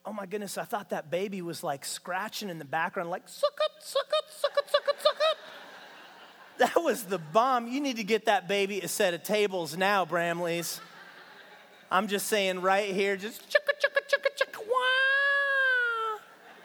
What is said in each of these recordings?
oh my goodness, I thought that baby was like scratching in the background, like, suck it, suck it, suck it, suck it, suck it. That was the bomb. You need to get that baby a set of tables now, Bramleys. I'm just saying right here, just chicka, chicka, chicka, chicka, wah.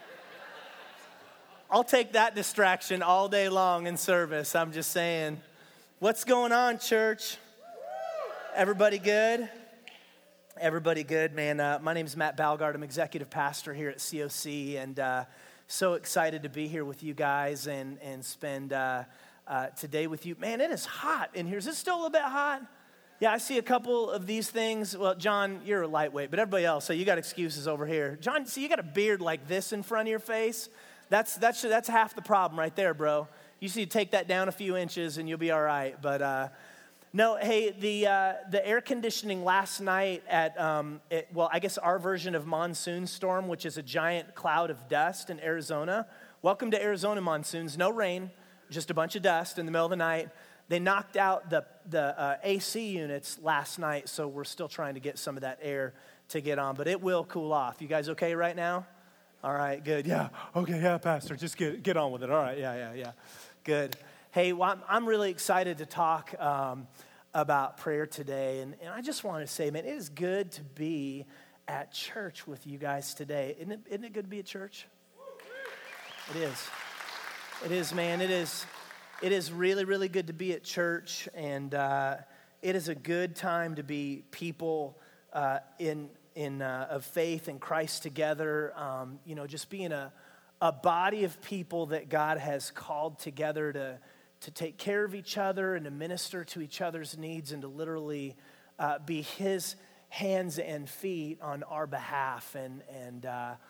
I'll take that distraction all day long in service. I'm just saying. What's going on, church? Everybody good? Everybody good, man. My name is Matt Balgard. I'm executive pastor here at COC, and so excited to be here with you guys and spend today with you. Man, it is hot in here. Is it still a little bit hot? Yeah, I see a couple of these things. Well, John, you're a lightweight, but everybody else, so you got excuses over here. John, see, you got a beard like this in front of your face. That's half the problem right there, bro. You just need to take that down a few inches and you'll be all right. But no, hey, the air conditioning last night at, I guess our version of monsoon storm, which is a giant cloud of dust in Arizona. Welcome to Arizona monsoons. No rain, just a bunch of dust in the middle of the night. They knocked out the AC units last night, so we're still trying to get some of that air to get on. But it will cool off. You guys okay right now? All right, good. Yeah, okay, yeah, Pastor, just get on with it. All right, yeah. Good. Hey, well, I'm really excited to talk about prayer today. And I just want to say, man, it is good to be at church with you guys today. Isn't it good to be at church? It is. It is, man. It is really, really good to be at church. And it is a good time to be people of faith in Christ together. Just being a body of people that God has called together to take care of each other and to minister to each other's needs and to literally be His hands and feet on our behalf. And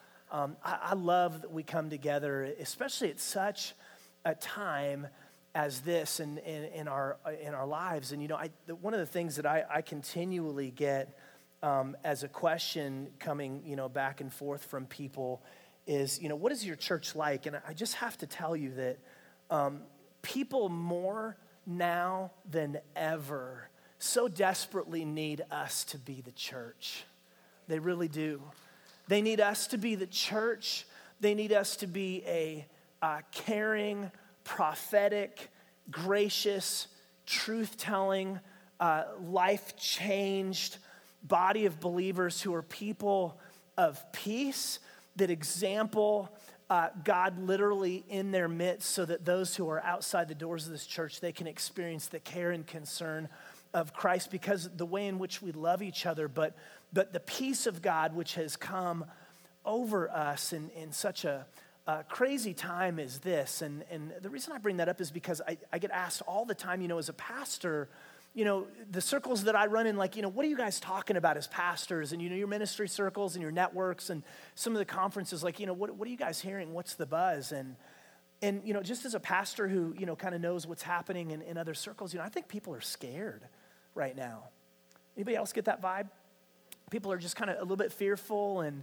I love that we come together, especially at such a time as this in our lives. And one of the things that I continually get as a question coming back and forth from people is what is your church like? And I just have to tell you that people more now than ever so desperately need us to be the church. They really do. They need us to be the church. They need us to be a caring, prophetic, gracious, truth-telling, life-changed body of believers who are people of peace that example God literally in their midst so that those who are outside the doors of this church, they can experience the care and concern of Christ because the way in which we love each other, but the peace of God which has come over us in such a crazy time as this. And the reason I bring that up is because I get asked all the time, as a pastor, the circles that I run in, what are you guys talking about as pastors? And, your ministry circles and your networks and some of the conferences, what are you guys hearing? What's the buzz? And just as a pastor who, kind of knows what's happening in other circles, I think people are scared right now. Anybody else get that vibe? People are just kind of a little bit fearful and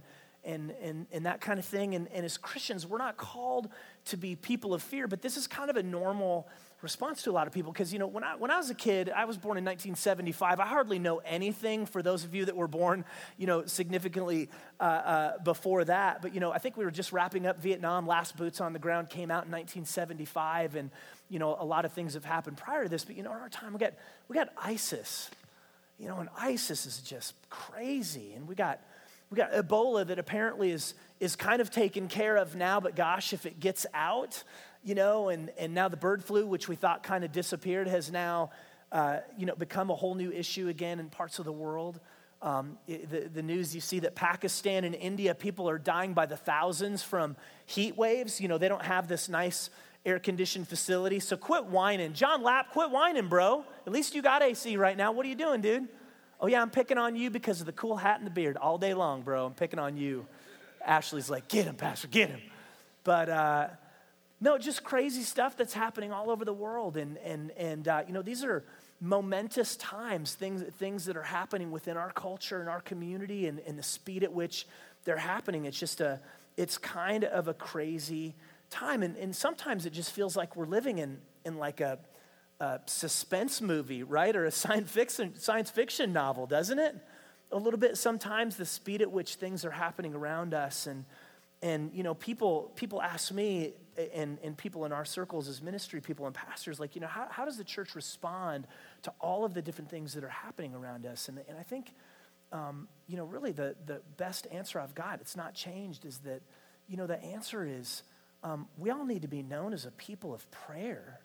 that kind of thing. And as Christians, we're not called to be people of fear, but this is kind of a normal response to a lot of people. Because, when I was a kid, I was born in 1975. I hardly know anything for those of you that were born, significantly before that. But, I think we were just wrapping up Vietnam. Last Boots on the Ground came out in 1975. And, a lot of things have happened prior to this. But, in our time, we got ISIS. And ISIS is just crazy. And we got Ebola that apparently is kind of taken care of now, but gosh, if it gets out, and now the bird flu, which we thought kind of disappeared, has now, become a whole new issue again in parts of the world. The news, you see that Pakistan and India, people are dying by the thousands from heat waves. They don't have this nice air-conditioned facility, so quit whining. John Lapp, quit whining, bro. At least you got AC right now. What are you doing, dude? Oh, yeah, I'm picking on you because of the cool hat and the beard all day long, bro. I'm picking on you. Ashley's like, get him, Pastor, get him. But, no, just crazy stuff that's happening all over the world. And these are momentous times, things that are happening within our culture and our community and the speed at which they're happening. It's kind of a crazy time. And sometimes it just feels like we're living in like a suspense movie, right? Or a science fiction novel, doesn't it? a little bit sometimes the speed at which things are happening around us. And you know, people ask me and people in our circles as ministry people and pastors, like, you know, how does the church respond to all of the different things that are happening around us? And I think, you know, really the best answer I've got, it's not changed, is that, you know, the answer is we all need to be known as a people of prayer.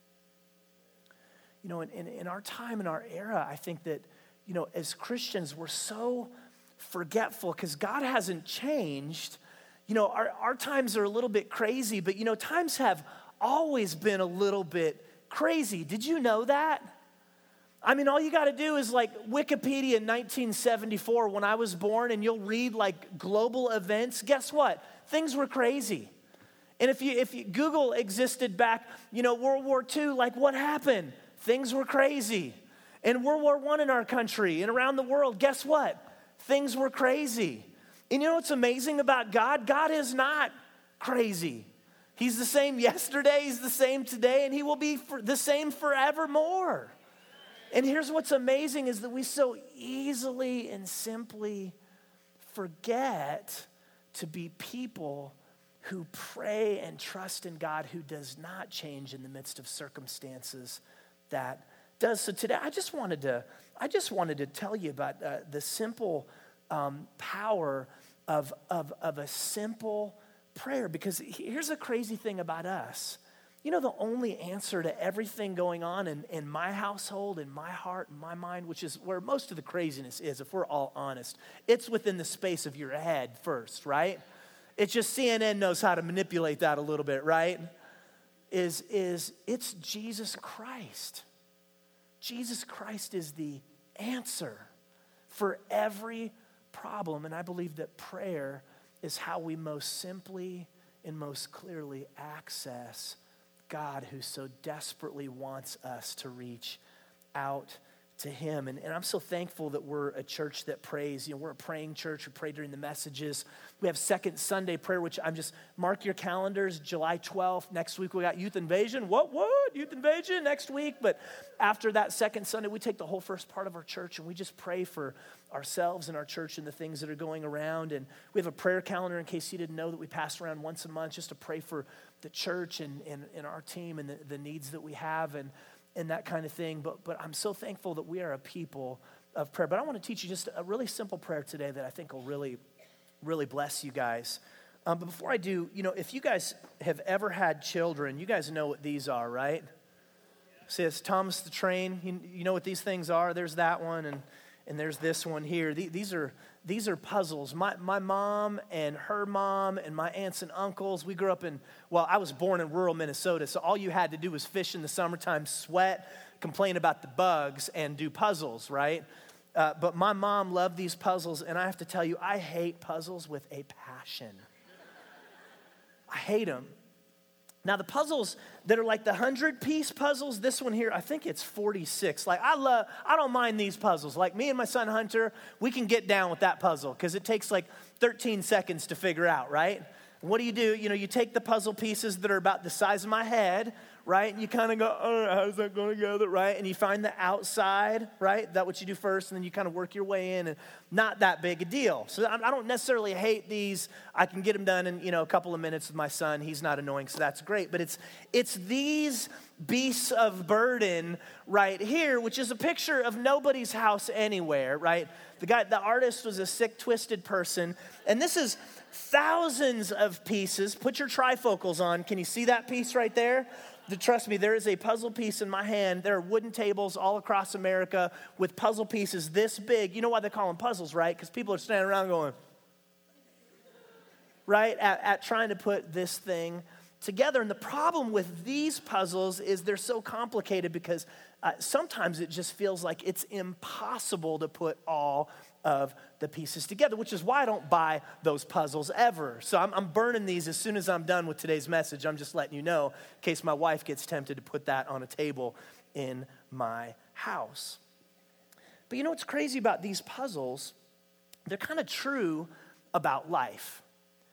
You know, in our time, in our era, I think that, you know, as Christians, we're so forgetful because God hasn't changed. You know, our times are a little bit crazy, but, you know, times have always been a little bit crazy. Did you know that? I mean, all you got to do is like Wikipedia in 1974 when I was born, and you'll read like global events. Guess what? Things were crazy. And if you Google existed back, you know, World War II, like what happened? Things were crazy. And World War I in our country and around the world, guess what? Things were crazy. And you know what's amazing about God? God is not crazy. He's the same yesterday, he's the same today, and he will be the same forevermore. And here's what's amazing is that we so easily and simply forget to be people who pray and trust in God, who does not change in the midst of circumstances that does. So today, I just wanted to tell you about the simple power of a simple prayer. Because here's a crazy thing about us. You know, the only answer to everything going on in my household, in my heart, in my mind, which is where most of the craziness is, if we're all honest, it's within the space of your head first, right? It's just CNN knows how to manipulate that a little bit, right? It's Jesus Christ. Jesus Christ is the answer for every problem. And I believe that prayer is how we most simply and most clearly access God, who so desperately wants us to reach out to him. And I'm so thankful that we're a church that prays. You know, we're a praying church. We pray during the messages. We have Second Sunday prayer, which mark your calendars, July 12th. Next week we got Youth Invasion. What? Youth Invasion next week. But after that second Sunday, we take the whole first part of our church and we just pray for ourselves and our church and the things that are going around. And we have a prayer calendar, in case you didn't know, that we pass around once a month just to pray for the church and our team and the needs that we have and that kind of thing. But I'm so thankful that we are a people of prayer. But I want to teach you just a really simple prayer today that I think will really, really bless you guys. But before I do, you know, if you guys have ever had children, you guys know what these are, right? See, it's Thomas the Train. You know what these things are? There's that one, and there's this one here. These are puzzles. My mom and her mom and my aunts and uncles, we grew up I was born in rural Minnesota, so all you had to do was fish in the summertime, sweat, complain about the bugs, and do puzzles, right? But my mom loved these puzzles, and I have to tell you, I hate puzzles with a passion. I hate them. Now, the puzzles that are like the 100-piece puzzles, this one here, I think it's 46. Like, I don't mind these puzzles. Like, me and my son Hunter, we can get down with that puzzle because it takes like 13 seconds to figure out, right? What do? You know, you take the puzzle pieces that are about the size of my head, right? And you kind of go, oh, how's that going together, right? And you find the outside, right? That's what you do first, and then you kind of work your way in, and not that big a deal. So I don't necessarily hate these. I can get them done in, you know, a couple of minutes with my son. He's not annoying, so that's great. But it's these beasts of burden right here, which is a picture of nobody's house anywhere, right? The artist was a sick, twisted person, and this is thousands of pieces. Put your trifocals on. Can you see that piece right there? Trust me, there is a puzzle piece in my hand. There are wooden tables all across America with puzzle pieces this big. You know why they call them puzzles, right? Because people are standing around going, right, at trying to put this thing together. And the problem with these puzzles is they're so complicated because sometimes it just feels like it's impossible to put all of the pieces together, which is why I don't buy those puzzles ever. So I'm burning these as soon as I'm done with today's message. I'm just letting you know in case my wife gets tempted to put that on a table in my house. But you know what's crazy about these puzzles? They're kind of true about life.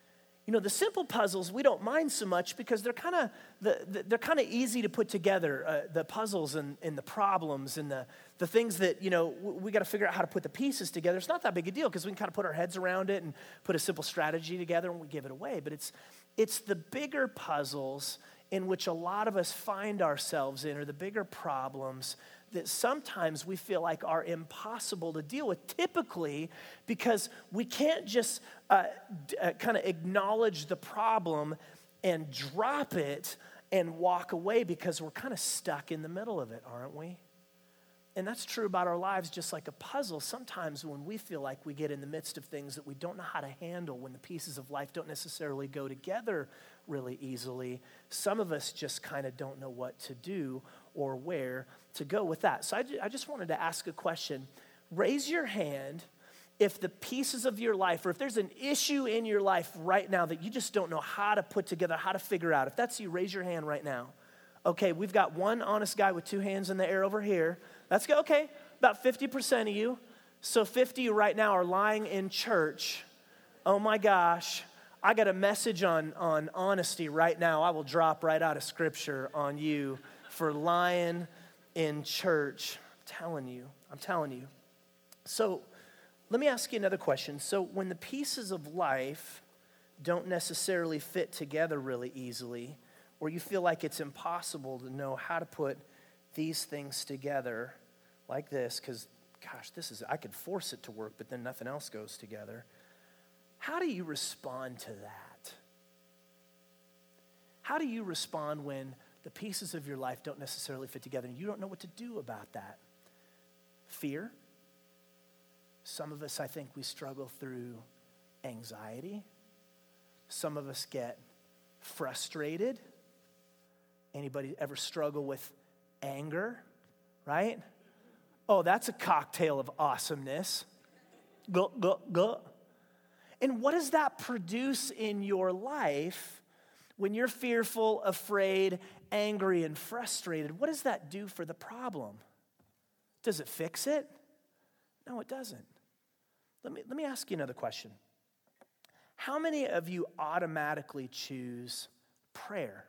the simple puzzles we don't mind so much because they're kind of easy to put together. The puzzles and the problems and the things that we got to figure out how to put the pieces together. It's not that big a deal because we can kind of put our heads around it and put a simple strategy together and we give it away. But it's the bigger puzzles in which a lot of us find ourselves in, or the bigger problems that sometimes we feel like are impossible to deal with, typically because we can't just kind of acknowledge the problem and drop it and walk away because we're kind of stuck in the middle of it, aren't we? And that's true about our lives, just like a puzzle. Sometimes when we feel like we get in the midst of things that we don't know how to handle, when the pieces of life don't necessarily go together really easily, some of us just kind of don't know what to do or where to go with that. So I just wanted to ask a question. Raise your hand if the pieces of your life, or if there's an issue in your life right now that you just don't know how to put together, how to figure out. If that's you, raise your hand right now. Okay, we've got one honest guy with two hands in the air over here. That's good. Okay, about 50% of you. So 50 of you right now are lying in church. Oh my gosh, I got a message on honesty right now. I will drop right out of scripture on you for lying in church. I'm telling you. So let me ask you another question. So when the pieces of life don't necessarily fit together really easily, or you feel like it's impossible to know how to put these things together like this, because, gosh, I could force it to work, but then nothing else goes together. How do you respond to that? How do you respond when the pieces of your life don't necessarily fit together and you don't know what to do about that? Fear. Some of us, I think, we struggle through anxiety. Some of us get frustrated. Anybody ever struggle with anger, right? Oh, that's a cocktail of awesomeness. Go, go, go. And what does that produce in your life when you're fearful, afraid, angry, and frustrated? What does that do for the problem? Does it fix it? No, it doesn't. Let me ask you another question. How many of you automatically choose prayer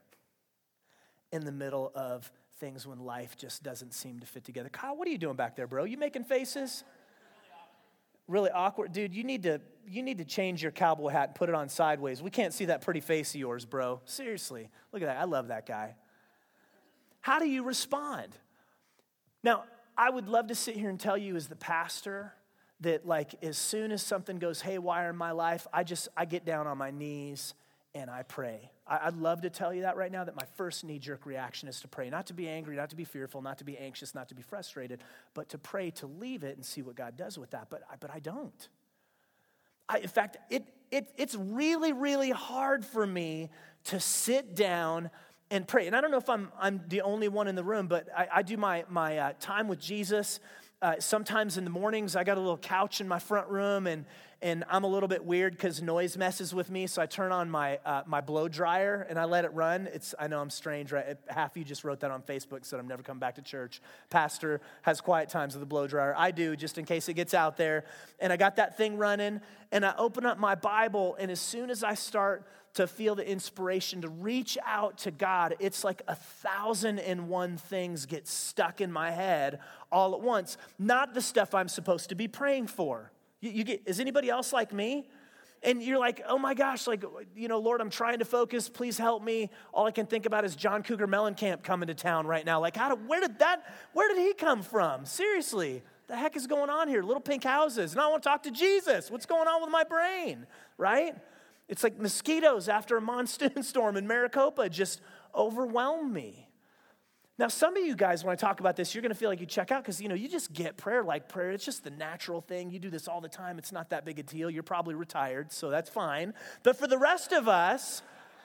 in the middle of things when life just doesn't seem to fit together? Kyle, what are you doing back there, bro? You making faces? Really awkward? Dude, you need to change your cowboy hat and put it on sideways. We can't see that pretty face of yours, bro. Seriously. Look at that. I love that guy. How do you respond? Now, I would love to sit here and tell you as the pastor that as soon as something goes haywire in my life, I get down on my knees and I pray. I'd love to tell you that right now, that my first knee-jerk reaction is to pray. Not to be angry, not to be fearful, not to be anxious, not to be frustrated, but to pray, to leave it and see what God does with that. But I don't. In fact, it's really, really hard for me to sit down and pray. And I don't know if I'm the only one in the room, but I do my time with Jesus. Sometimes in the mornings, I got a little couch in my front room, and I'm a little bit weird because noise messes with me, so I turn on my blow dryer, and I let it run. I know I'm strange, right? Half of you just wrote that on Facebook, said I'm never coming back to church. Pastor has quiet times with the blow dryer. I do, just in case it gets out there. And I got that thing running, and I open up my Bible, and as soon as I start to feel the inspiration to reach out to God, it's like 1,001 things get stuck in my head all at once. Not the stuff I'm supposed to be praying for. Is anybody else like me? And you're like, oh my gosh, Lord, I'm trying to focus. Please help me. All I can think about is John Cougar Mellencamp coming to town right now. Where did he come from? Seriously, the heck is going on here? Little pink houses. And I want to talk to Jesus. What's going on with my brain, right? It's like mosquitoes after a monsoon storm in Maricopa just overwhelm me. Now, some of you guys, when I talk about this, you're going to feel like you check out because, you just get prayer like prayer. It's just the natural thing. You do this all the time. It's not that big a deal. You're probably retired, so that's fine. But for the rest of us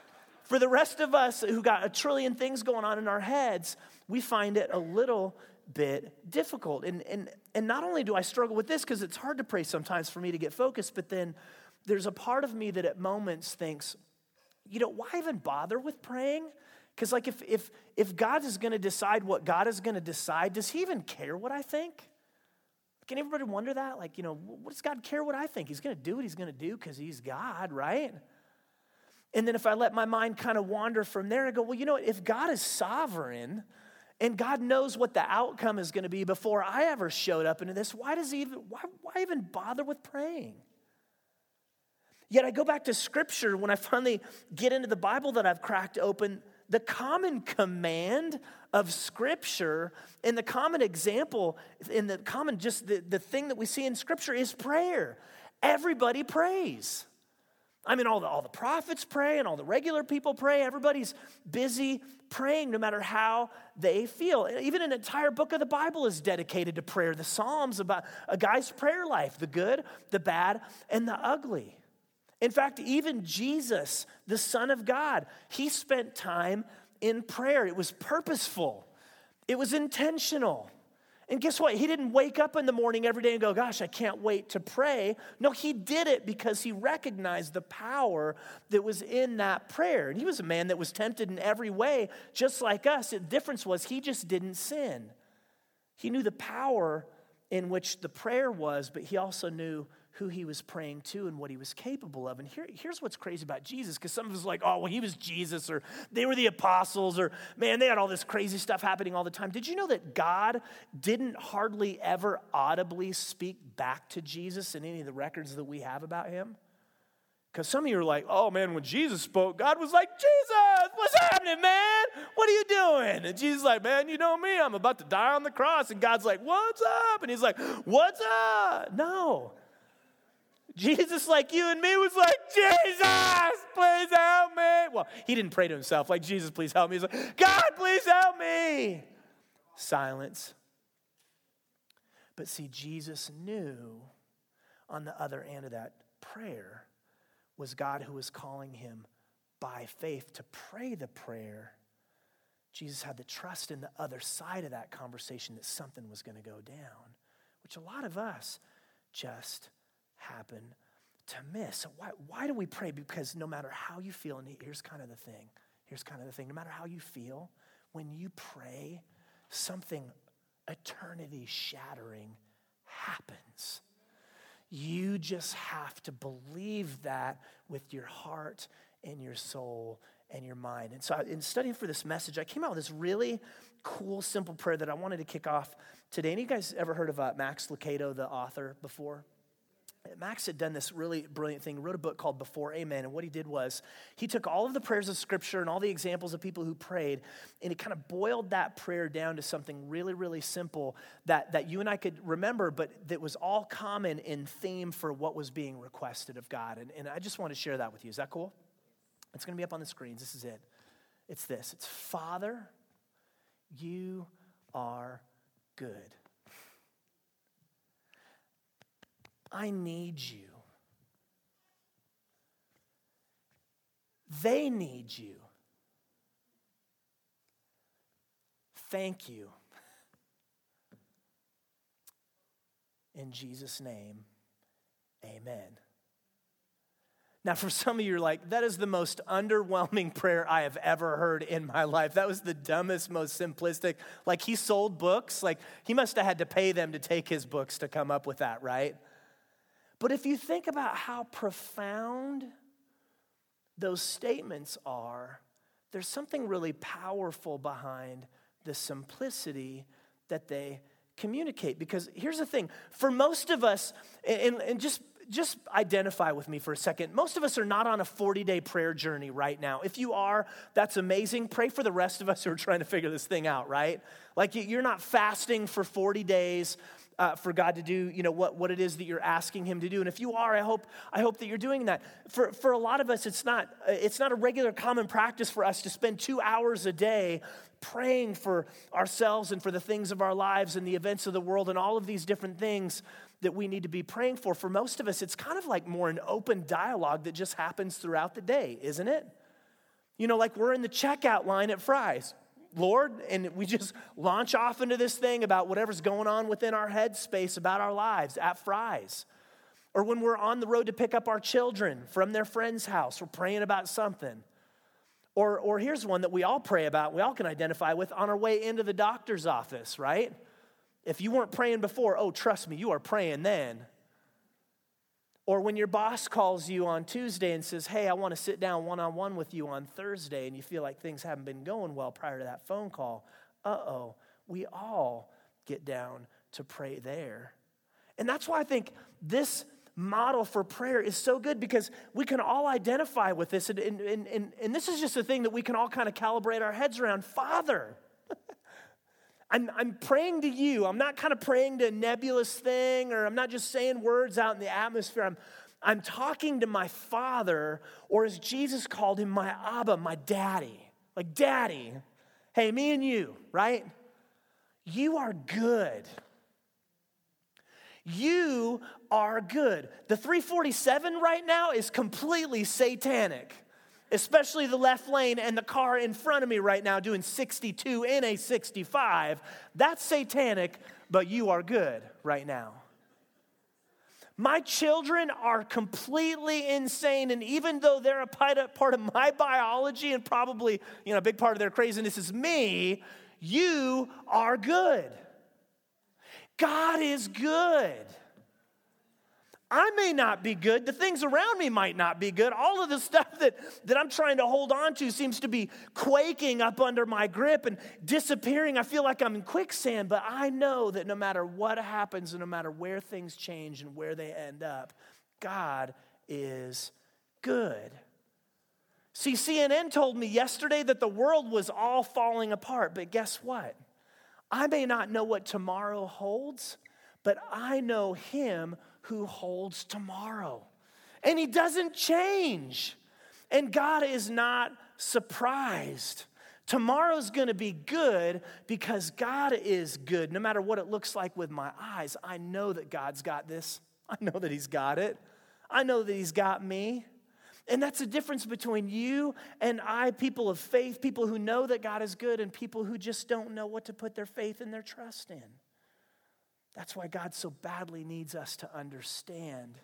who got a trillion things going on in our heads, we find it a little bit difficult. And not only do I struggle with this because it's hard to pray sometimes for me to get focused, but then there's a part of me that at moments thinks, why even bother with praying? Because if God is going to decide what God is going to decide, does he even care what I think? Can everybody wonder that? What does God care what I think? He's going to do what he's going to do because he's God, right? And then if I let my mind kind of wander from there, I go, well, you know what? If God is sovereign and God knows what the outcome is going to be before I ever showed up into this, why even bother with praying? Yet I go back to Scripture when I finally get into the Bible that I've cracked open. The common command of Scripture and the common example and the common the thing that we see in Scripture is prayer. Everybody prays. I mean, all the prophets pray and all the regular people pray. Everybody's busy praying no matter how they feel. Even an entire book of the Bible is dedicated to prayer. The Psalms about a guy's prayer life, the good, the bad, and the ugly. In fact, even Jesus, the Son of God, he spent time in prayer. It was purposeful. It was intentional. And guess what? He didn't wake up in the morning every day and go, gosh, I can't wait to pray. No, he did it because he recognized the power that was in that prayer. And he was a man that was tempted in every way, just like us. The difference was he just didn't sin. He knew the power in which the prayer was, but he also knew who he was praying to and what he was capable of. And here's what's crazy about Jesus, because some of us are like, oh, well, he was Jesus, or they were the apostles, or man, they had all this crazy stuff happening all the time. Did you know that God didn't hardly ever audibly speak back to Jesus in any of the records that we have about him? Because some of you are like, oh man, when Jesus spoke, God was like, Jesus, what's happening, man? What are you doing? And Jesus is like, man, you know me, I'm about to die on the cross. And God's like, what's up? And he's like, what's up? No. Jesus, like you and me, was like, Jesus, please help me. Well, he didn't pray to himself, like, Jesus, please help me. He's like, God, please help me. Silence. But see, Jesus knew on the other end of that prayer was God who was calling him by faith to pray the prayer. Jesus had the trust in the other side of that conversation that something was going to go down, which a lot of us just happen to miss. So why do we pray? Because no matter how you feel, and here's kind of the thing, no matter how you feel, when you pray, something eternity shattering happens. You just have to believe that with your heart and your soul and your mind. And so in studying for this message, I came out with this really cool, simple prayer that I wanted to kick off today. Any of you guys ever heard of Max Lucado, the author, before? Max had done this really brilliant thing, wrote a book called Before Amen, and what he did was he took all of the prayers of Scripture and all the examples of people who prayed, and he kind of boiled that prayer down to something really, really simple that you and I could remember, but that was all common in theme for what was being requested of God, and I just want to share that with you. Is that cool? It's going to be up on the screens. This is it. It's this. It's, Father, you are good. I need you. They need you. Thank you. In Jesus' name, amen. Now, for some of you, you're like, that is the most underwhelming prayer I have ever heard in my life. That was the dumbest, most simplistic. Like, he sold books. Like, he must have had to pay them to take his books to come up with that, right? But if you think about how profound those statements are, there's something really powerful behind the simplicity that they communicate. Because here's the thing, for most of us, and just identify with me for a second, most of us are not on a 40-day prayer journey right now. If you are, that's amazing. Pray for the rest of us who are trying to figure this thing out, right? Like, you're not fasting for 40 days for God to do, what it is that you're asking him to do. And if you are, I hope that you're doing that. For a lot of us, it's not a regular common practice for us to spend 2 hours a day praying for ourselves and for the things of our lives and the events of the world and all of these different things that we need to be praying for. For most of us, it's kind of like more an open dialogue that just happens throughout the day, isn't it? Like we're in the checkout line at Fry's. Lord, and we just launch off into this thing about whatever's going on within our head space about our lives at Fry's. Or when we're on the road to pick up our children from their friend's house, we're praying about something. Or here's one that we all pray about, we all can identify with on our way into the doctor's office, right? If you weren't praying before, oh, trust me, you are praying then. Or when your boss calls you on Tuesday and says, hey, I want to sit down one-on-one with you on Thursday, and you feel like things haven't been going well prior to that phone call. We all get down to pray there. And that's why I think this model for prayer is so good, because we can all identify with this. And this is just a thing that we can all kind of calibrate our heads around. Father, I'm praying to you. I'm not kind of praying to a nebulous thing, or I'm not just saying words out in the atmosphere. I'm talking to my Father, or as Jesus called him, my Abba, my daddy. Like, daddy, hey, me and you, right? You are good. You are good. The 347 right now is completely satanic, especially the left lane and the car in front of me right now doing 62 in a 65. That's satanic, but you are good right now. My children are completely insane, and even though they're a part of my biology and probably, a big part of their craziness is me, you are good. God is good. I may not be good. The things around me might not be good. All of the stuff that I'm trying to hold on to seems to be quaking up under my grip and disappearing. I feel like I'm in quicksand, but I know that no matter what happens and no matter where things change and where they end up, God is good. See, CNN told me yesterday that the world was all falling apart, but guess what? I may not know what tomorrow holds, but I know him who holds tomorrow. And he doesn't change. And God is not surprised. Tomorrow's going to be good because God is good. No matter what it looks like with my eyes, I know that God's got this. I know that he's got it. I know that he's got me. And that's the difference between you and I, people of faith, people who know that God is good, and people who just don't know what to put their faith and their trust in. That's why God so badly needs us to understand,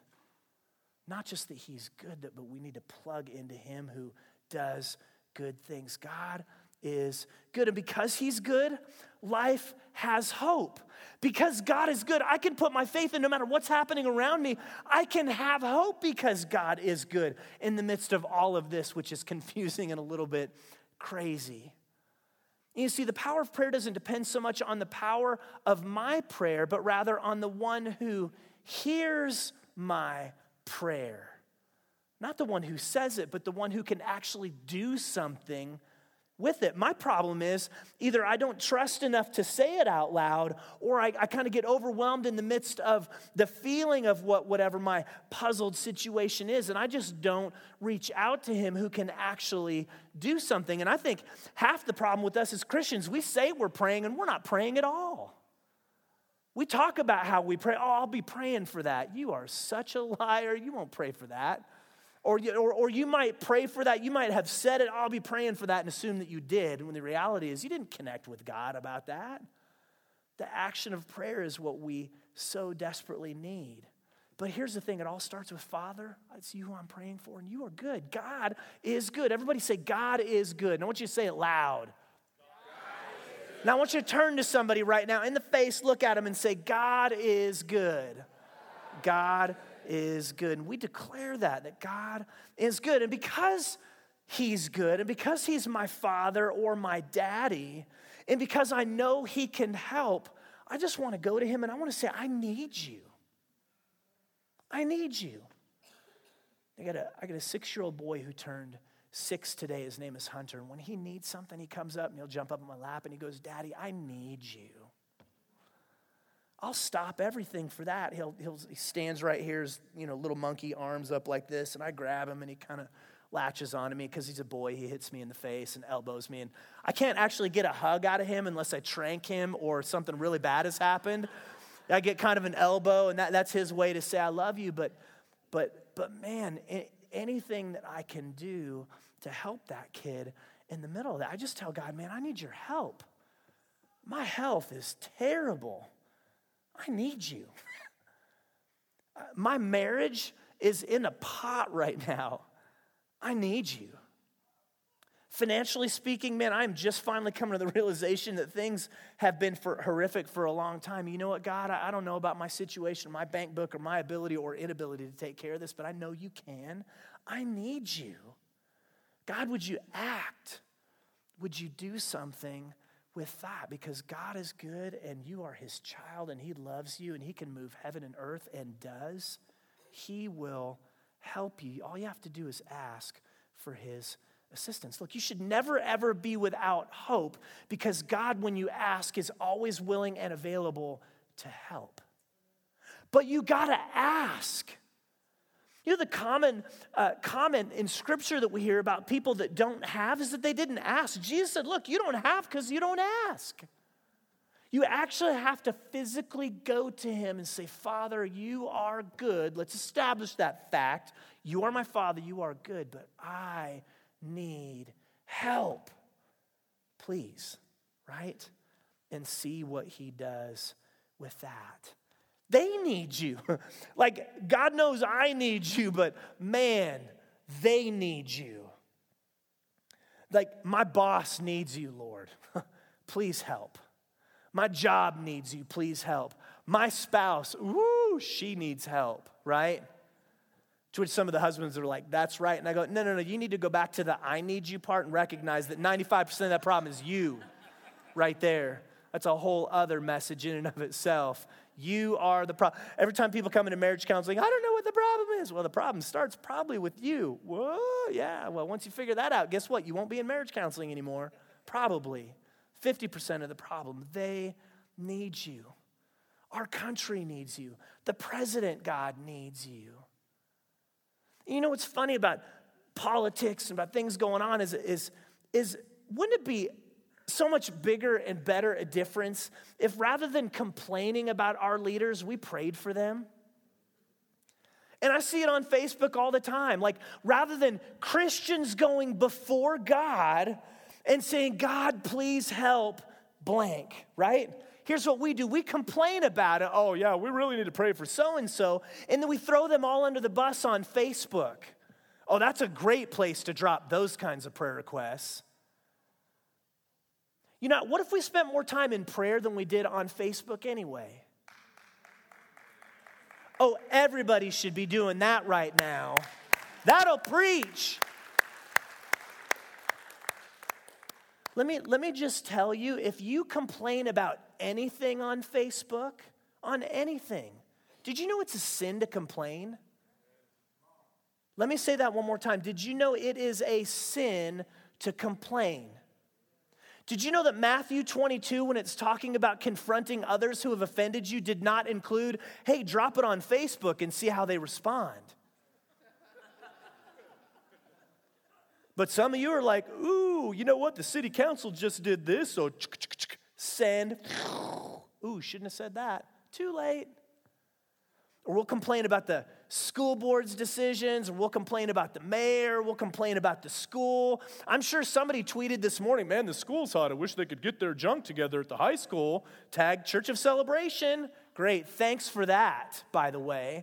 not just that he's good, but we need to plug into him who does good things. God is good. And because he's good, life has hope. Because God is good, I can put my faith in no matter what's happening around me. I can have hope because God is good in the midst of all of this, which is confusing and a little bit crazy. You see, the power of prayer doesn't depend so much on the power of my prayer, but rather on the one who hears my prayer. Not the one who says it, but the one who can actually do something with it. My problem is either I don't trust enough to say it out loud, or I kind of get overwhelmed in the midst of the feeling of whatever my puzzled situation is, and I just don't reach out to him who can actually do something. And I think half the problem with us as Christians, we say we're praying and we're not praying at all. We talk about how we pray. Oh, I'll be praying for that. You are such a liar. You won't pray for that. Or you might pray for that. You might have said it, I'll be praying for that, and assume that you did, when the reality is you didn't connect with God about that. The action of prayer is what we so desperately need. But here's the thing, it all starts with Father. It's you who I'm praying for, and you are good. God is good. Everybody say, God is good. And I want you to say it loud. Now I want you to turn to somebody right now in the face, look at them and say, God is good. God is good. And we declare that God is good. And because he's good, and because he's my father or my daddy, and because I know he can help, I just want to go to him and I want to say, I need you. I need you. I got a 6-year-old boy who turned 6 today. His name is Hunter. And when he needs something, he comes up and he'll jump up in my lap and he goes, Daddy, I need you. I'll stop everything for that. He stands right here, his little monkey arms up like this, and I grab him and he kind of latches onto me because he's a boy. He hits me in the face and elbows me, and I can't actually get a hug out of him unless I trank him or something really bad has happened. I get kind of an elbow, and that's his way to say I love you. But man, anything that I can do to help that kid in the middle of that, I just tell God, man, I need your help. My health is terrible. I need you. My marriage is in a pot right now. I need you. Financially speaking, man, I'm just finally coming to the realization that things have been horrific for a long time. You know what, God, I don't know about my situation, my bank book, or my ability or inability to take care of this, but I know you can. I need you. God, would you act? Would you do something with that? Because God is good and you are his child and he loves you and he can move heaven and earth and does. He will help you. All you have to do is ask for his assistance. Look, you should never, ever be without hope because God, when you ask, is always willing and available to help. But you got to ask. You know, the common comment in Scripture that we hear about people that don't have is that they didn't ask. Jesus said, look, you don't have because you don't ask. You actually have to physically go to him and say, Father, you are good. Let's establish that fact. You are my Father, you are good, but I need help. Please, right? And see what he does with that. They need you. Like, God knows I need you, but man, they need you. Like, my boss needs you, Lord. Please help. My job needs you. Please help. My spouse, she needs help, right? To which some of the husbands are like, that's right. And I go, no, you need to go back to the I need you part and recognize that 95% of that problem is you right there. That's a whole other message in and of itself. You are the problem. Every time people come into marriage counseling, I don't know what the problem is. Well, the problem starts probably with you. Whoa, yeah. Well, once you figure that out, guess what? You won't be in marriage counseling anymore. Probably. 50% of the problem. They need you. Our country needs you. The president, God, needs you. You know what's funny about politics and about things going on is wouldn't it be so much bigger and better a difference if rather than complaining about our leaders, we prayed for them? And I see it on Facebook all the time. Like, rather than Christians going before God and saying, God, please help blank, right? Here's what we do. We complain about it. Oh, yeah, we really need to pray for so-and-so. And then we throw them all under the bus on Facebook. Oh, that's a great place to drop those kinds of prayer requests. You know, what if we spent more time in prayer than we did on Facebook anyway? Oh, everybody should be doing that right now. That'll preach. Let me just tell you, if you complain about anything on Facebook, on anything, did you know it's a sin to complain? Let me say that one more time. Did you know it is a sin to complain? Did you know that Matthew 22, when it's talking about confronting others who have offended you, did not include, hey, drop it on Facebook and see how they respond? But some of you are like, ooh, you know what? The city council just did this, so send. Ooh, shouldn't have said that. Too late. Or we'll complain about the school board's decisions, or we'll complain about the mayor, we'll complain about the school. I'm sure somebody tweeted this morning, man, the school's hot. I wish they could get their junk together at the high school. Tag Church of Celebration. Great, thanks for that, by the way.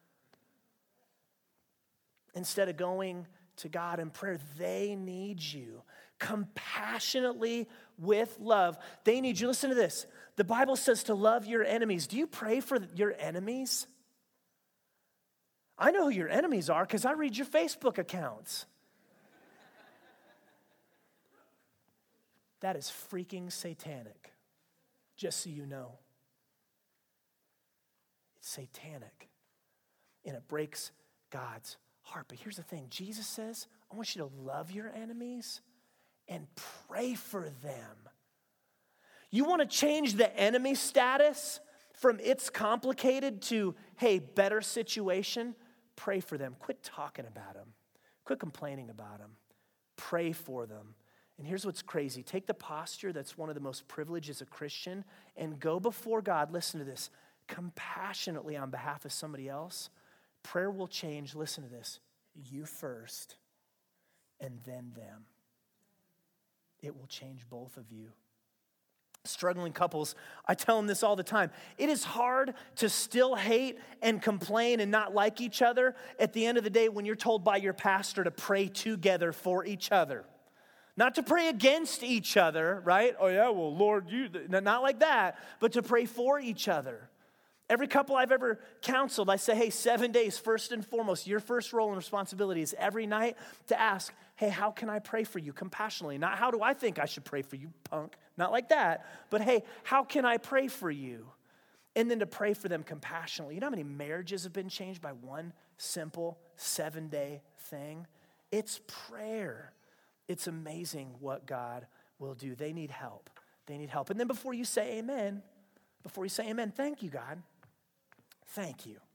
Instead of going to God in prayer, they need you compassionately with love. They need you. Listen to this. The Bible says to love your enemies. Do you pray for your enemies? I know who your enemies are because I read your Facebook accounts. That is freaking satanic, just so you know. It's satanic, and it breaks God's heart. But here's the thing. Jesus says, I want you to love your enemies and pray for them. You want to change the enemy status from it's complicated to, hey, better situation? Pray for them. Quit talking about them. Quit complaining about them. Pray for them. And here's what's crazy. Take the posture that's one of the most privileged as a Christian and go before God, listen to this, compassionately on behalf of somebody else. Prayer will change, listen to this, you first and then them. It will change both of you. Struggling couples, I tell them this all the time. It is hard to still hate and complain and not like each other at the end of the day when you're told by your pastor to pray together for each other. Not to pray against each other, right? Oh yeah, well, Lord, not like that, but to pray for each other. Every couple I've ever counseled, I say, hey, 7 days, first and foremost, your first role and responsibility is every night to ask, hey, how can I pray for you compassionately? Not how do I think I should pray for you, punk? Not like that, but hey, how can I pray for you? And then to pray for them compassionately. You know how many marriages have been changed by one simple 7-day thing? It's prayer. It's amazing what God will do. They need help. They need help. And then before you say amen, thank you, God. Thank you.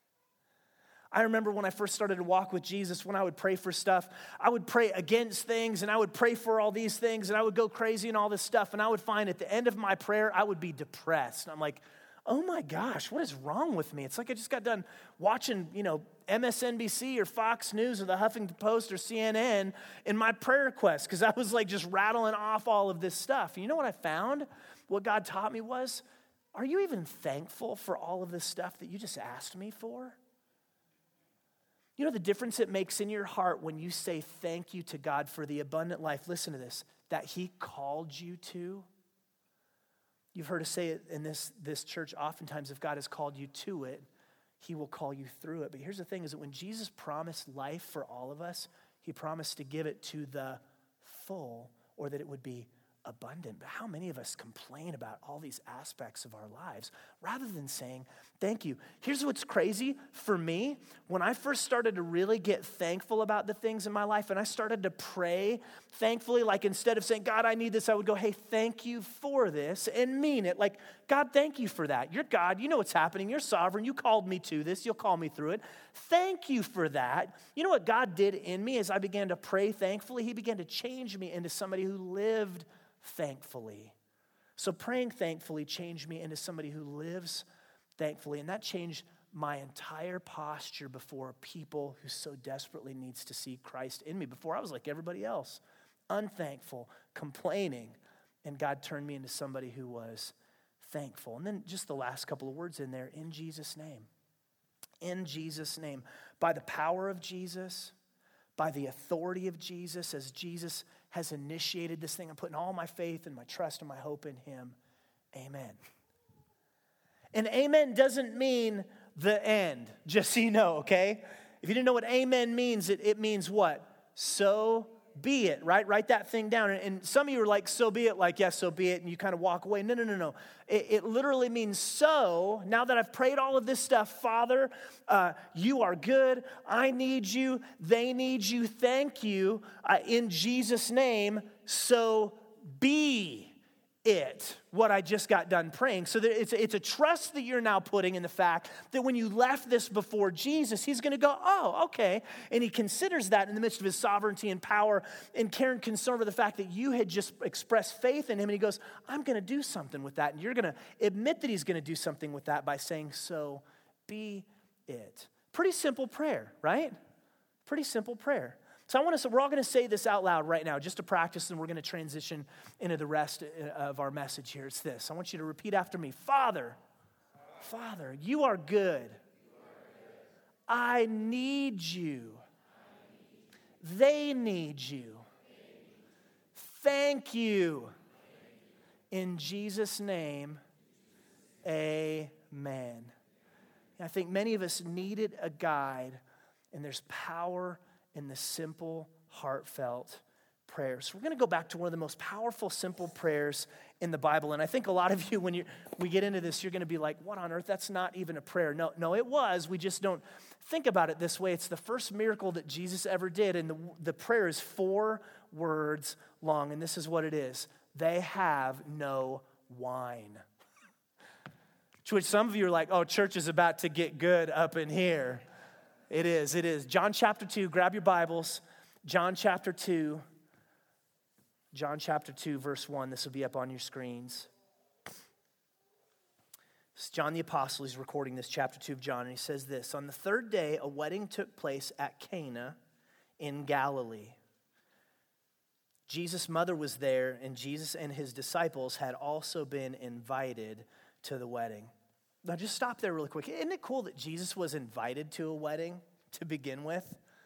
I remember when I first started to walk with Jesus, when I would pray for stuff, I would pray against things and I would pray for all these things and I would go crazy and all this stuff. And I would find at the end of my prayer, I would be depressed. And I'm like, oh my gosh, what is wrong with me? It's like I just got done watching, MSNBC or Fox News or the Huffington Post or CNN in my prayer request because I was like just rattling off all of this stuff. And you know what I found? What God taught me was, are you even thankful for all of this stuff that you just asked me for? You know the difference it makes in your heart when you say thank you to God for the abundant life, listen to this, that He called you to? You've heard us say it in this church oftentimes, if God has called you to it, He will call you through it. But here's the thing, is that when Jesus promised life for all of us, He promised to give it to the full, or that it would be abundant. But how many of us complain about all these aspects of our lives rather than saying thank you? Here's what's crazy for me. When I first started to really get thankful about the things in my life and I started to pray thankfully, like instead of saying, God, I need this, I would go, hey, thank you for this, and mean it. Like, God, thank you for that. You're God. You know what's happening. You're sovereign. You called me to this. You'll call me through it. Thank you for that. You know what God did in me as I began to pray thankfully? He began to change me into somebody who lived thankfully. So praying thankfully changed me into somebody who lives thankfully, and that changed my entire posture before people who so desperately needs to see Christ in me. Before I was like everybody else, unthankful, complaining, and God turned me into somebody who was thankful. And then just the last couple of words in there, in Jesus' name. In Jesus' name. By the power of Jesus, by the authority of Jesus, as Jesus has initiated this thing, I'm putting all my faith and my trust and my hope in Him. Amen. And amen doesn't mean the end, just so you know, okay? If you didn't know what amen means, it means what? So be it, right? Write that thing down. And some of you are like, so be it, like, yes, so be it, and you kind of walk away. No. It literally means so. Now that I've prayed all of this stuff, Father, you are good. I need you. They need you. Thank you. In Jesus' name, so be it, what I just got done praying. So that it's a trust that you're now putting in the fact that when you left this before Jesus, He's going to go, oh, okay. And He considers that in the midst of His sovereignty and power and care and concern for the fact that you had just expressed faith in Him. And He goes, I'm going to do something with that. And you're going to admit that He's going to do something with that by saying, so be it. Pretty simple prayer, right? Pretty simple prayer. So we're all going to say this out loud right now, just to practice, and we're going to transition into the rest of our message here. It's this. I want you to repeat after me. Father, you are good. I need you. They need you. Thank you. In Jesus' name, amen. I think many of us needed a guide, and there's power in the simple, heartfelt prayers. So we're going to go back to one of the most powerful, simple prayers in the Bible. And I think a lot of you, when we get into this, you're going to be like, what on earth? That's not even a prayer. No, it was. We just don't think about it this way. It's the first miracle that Jesus ever did. And the prayer is 4 words long. And this is what it is. They have no wine. To which some of you are like, oh, church is about to get good up in here. It is. John chapter 2, grab your Bibles. John chapter 2, verse 1. This will be up on your screens. It's John the Apostle. He's recording this, chapter 2 of John, and he says this. On the 3rd day, a wedding took place at Cana in Galilee. Jesus' mother was there, and Jesus and His disciples had also been invited to the wedding. Now, just stop there really quick. Isn't it cool that Jesus was invited to a wedding to begin with?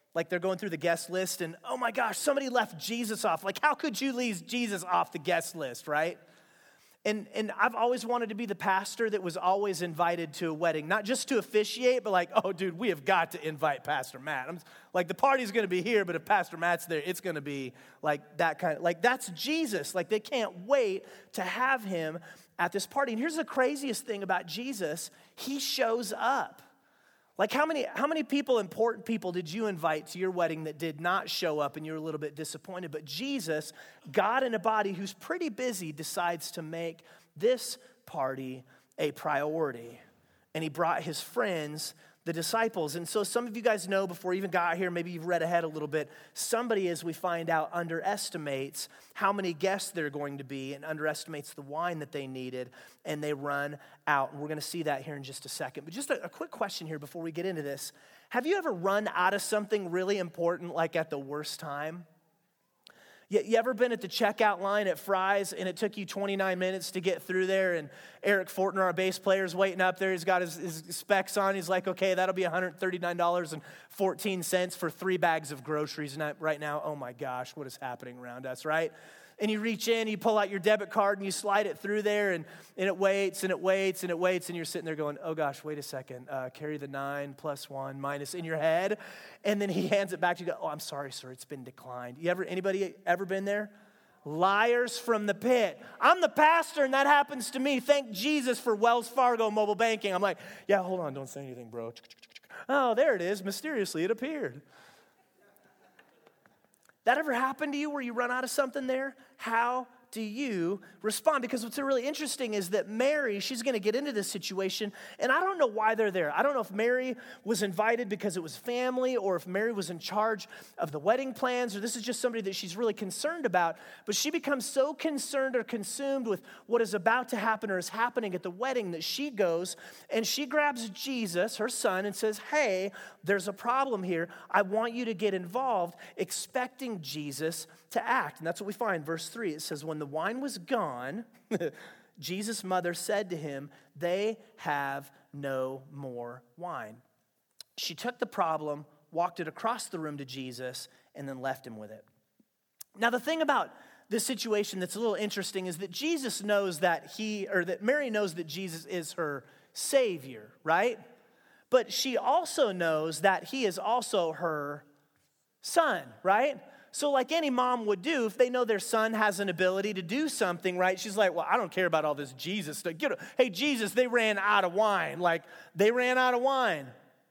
Like they're going through the guest list and, oh my gosh, somebody left Jesus off. Like, how could you leave Jesus off the guest list, right? And I've always wanted to be the pastor that was always invited to a wedding, not just to officiate, but like, oh, dude, we have got to invite Pastor Matt. I'm like, the party's going to be here, but if Pastor Matt's there, it's going to be like that kind of, like that's Jesus. Like they can't wait to have him at this party. And here's the craziest thing about Jesus. He shows up. Like how many people, important people, did you invite to your wedding that did not show up and you were a little bit disappointed? But Jesus, God in a body who's pretty busy, decides to make this party a priority. And he brought his friends, the disciples. And so some of you guys know before you even got here, maybe you've read ahead a little bit, somebody, as we find out, underestimates how many guests there are going to be and underestimates the wine that they needed, and they run out. And we're going to see that here in just a second. But just a quick question here before we get into this. Have you ever run out of something really important like at the worst time? You ever been at the checkout line at Fry's and it took you 29 minutes to get through there, and Eric Fortner, our bass player, is waiting up there. He's got his specs on. He's like, okay, that'll be $139.14 for 3 bags of groceries right now. Oh my gosh, what is happening around us, right? And you reach in, you pull out your debit card and you slide it through there, and it waits and it waits and it waits, and you're sitting there going, oh gosh, wait a second, carry the 9 plus 1 minus in your head, and then he hands it back to you. Oh, I'm sorry, sir, it's been declined. Anybody ever been there? Liars from the pit. I'm the pastor and that happens to me. Thank Jesus for Wells Fargo mobile banking. I'm like, yeah, hold on, don't say anything, bro. Oh, there it is. Mysteriously, it appeared. That ever happened to you where you run out of something there? How do you respond? Because what's really interesting is that Mary, she's going to get into this situation, and I don't know why they're there. I don't know if Mary was invited because it was family, or if Mary was in charge of the wedding plans, or this is just somebody that she's really concerned about, but she becomes so concerned or consumed with what is about to happen or is happening at the wedding that she goes and she grabs Jesus, her son, and says, hey, there's a problem here. I want you to get involved, expecting Jesus to act. And that's what we find. Verse 3, it says, when the wine was gone, Jesus' mother said to him, they have no more wine. She took the problem, walked it across the room to Jesus, and then left him with it. Now, the thing about this situation that's a little interesting is that Jesus knows that Mary knows that Jesus is her Savior, right? But she also knows that he is also her son, right? So like any mom would do, if they know their son has an ability to do something, right? She's like, well, I don't care about all this Jesus stuff. Hey, Jesus, they ran out of wine. Like, they ran out of wine.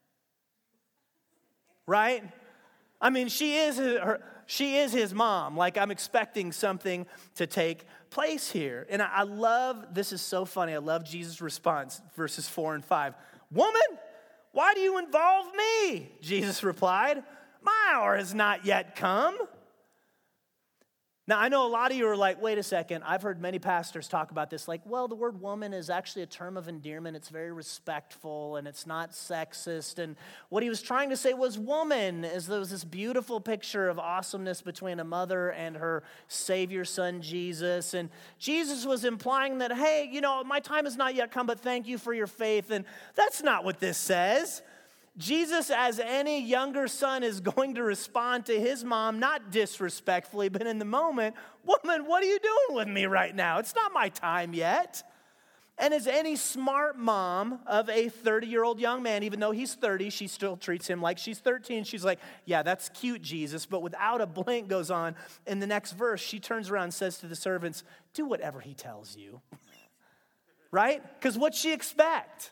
Right? I mean, she is his mom. Like, I'm expecting something to take place here. And I love, this is so funny. I love Jesus' response, verses 4 and 5. Woman, why do you involve me? Jesus replied, my hour has not yet come. Now, I know a lot of you are like, wait a second. I've heard many pastors talk about this. Like, well, the word woman is actually a term of endearment. It's very respectful and it's not sexist. And what he was trying to say was woman, as there was this beautiful picture of awesomeness between a mother and her Savior son, Jesus. And Jesus was implying that, hey, my time has not yet come, but thank you for your faith. And that's not what this says. Jesus, as any younger son, is going to respond to his mom, not disrespectfully, but in the moment, woman, what are you doing with me right now? It's not my time yet. And as any smart mom of a 30-year-old young man, even though he's 30, she still treats him like she's 13. She's like, yeah, that's cute, Jesus. But without a blink goes on, in the next verse, she turns around and says to the servants, do whatever he tells you. Right? Because what'd she expect?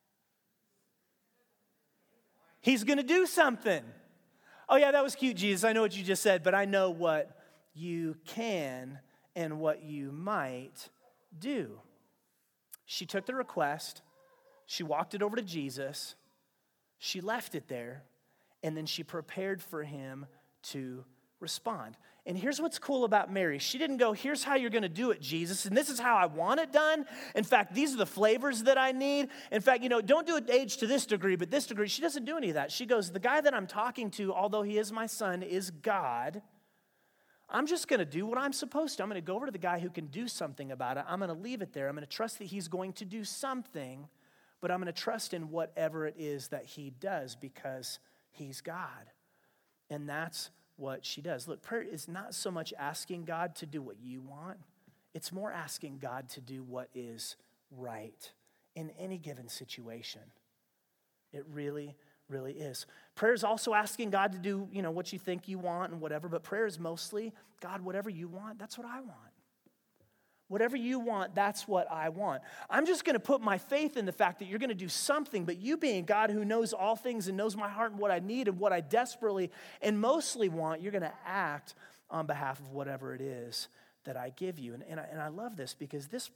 He's going to do something. Oh, yeah, that was cute, Jesus. I know what you just said, but I know what you can and what you might do. She took the request. She walked it over to Jesus. She left it there, and then she prepared for him to respond. And here's what's cool about Mary. She didn't go, here's how you're going to do it, Jesus, and this is how I want it done. In fact, these are the flavors that I need. In fact, don't do it age to this degree, but this degree. She doesn't do any of that. She goes, the guy that I'm talking to, although he is my son, is God. I'm just going to do what I'm supposed to. I'm going to go over to the guy who can do something about it. I'm going to leave it there. I'm going to trust that he's going to do something, but I'm going to trust in whatever it is that he does because he's God. And that's what she does. Look, prayer is not so much asking God to do what you want. It's more asking God to do what is right in any given situation. It really, really is. Prayer is also asking God to do, what you think you want and whatever, but prayer is mostly, God, whatever you want, that's what I want. Whatever you want, that's what I want. I'm just going to put my faith in the fact that you're going to do something, but you being God who knows all things and knows my heart and what I need and what I desperately and mostly want, you're going to act on behalf of whatever it is that I give you. And I love this because this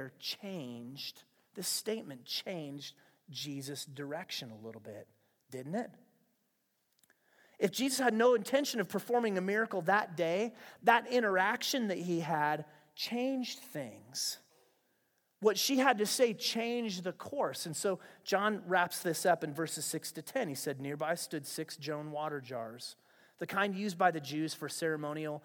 statement changed Jesus' direction a little bit, didn't it? If Jesus had no intention of performing a miracle that day, that interaction that he had changed things. What she had to say changed the course. And so John wraps this up in verses 6 to 10. He said, nearby stood 6 Joan water jars, the kind used by the Jews for ceremonial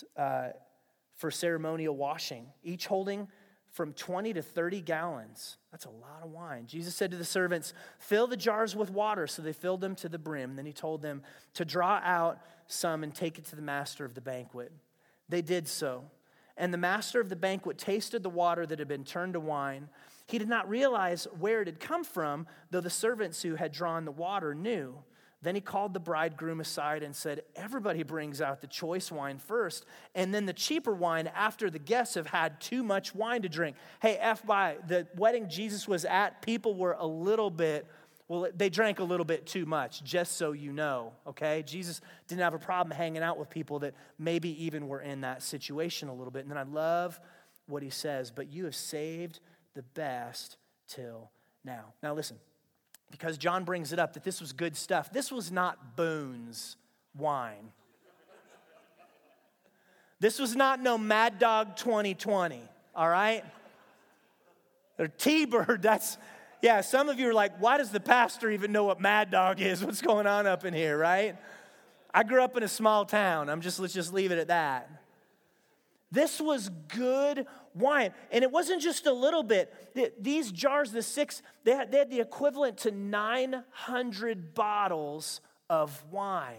washing, each holding from 20 to 30 gallons. That's a lot of wine. Jesus said to the servants, fill the jars with water. So they filled them to the brim. Then he told them to draw out some and take it to the master of the banquet. They did so. And the master of the banquet tasted the water that had been turned to wine. He did not realize where it had come from, though the servants who had drawn the water knew. Then he called the bridegroom aside and said, everybody brings out the choice wine first, and then the cheaper wine after the guests have had too much wine to drink. Hey, FYI, the wedding Jesus was at, people were they drank a little bit too much, just so you know, okay? Jesus didn't have a problem hanging out with people that maybe even were in that situation a little bit. And then I love what he says, but you have saved the best till now. Now listen, because John brings it up that this was good stuff. This was not Boone's wine. This was not no Mad Dog 2020, all right? Or T-Bird, yeah, some of you are like, why does the pastor even know what Mad Dog is? What's going on up in here, right? I grew up in a small town. Let's just leave it at that. This was good wine. And it wasn't just a little bit. These jars, the 6, they had the equivalent to 900 bottles of wine.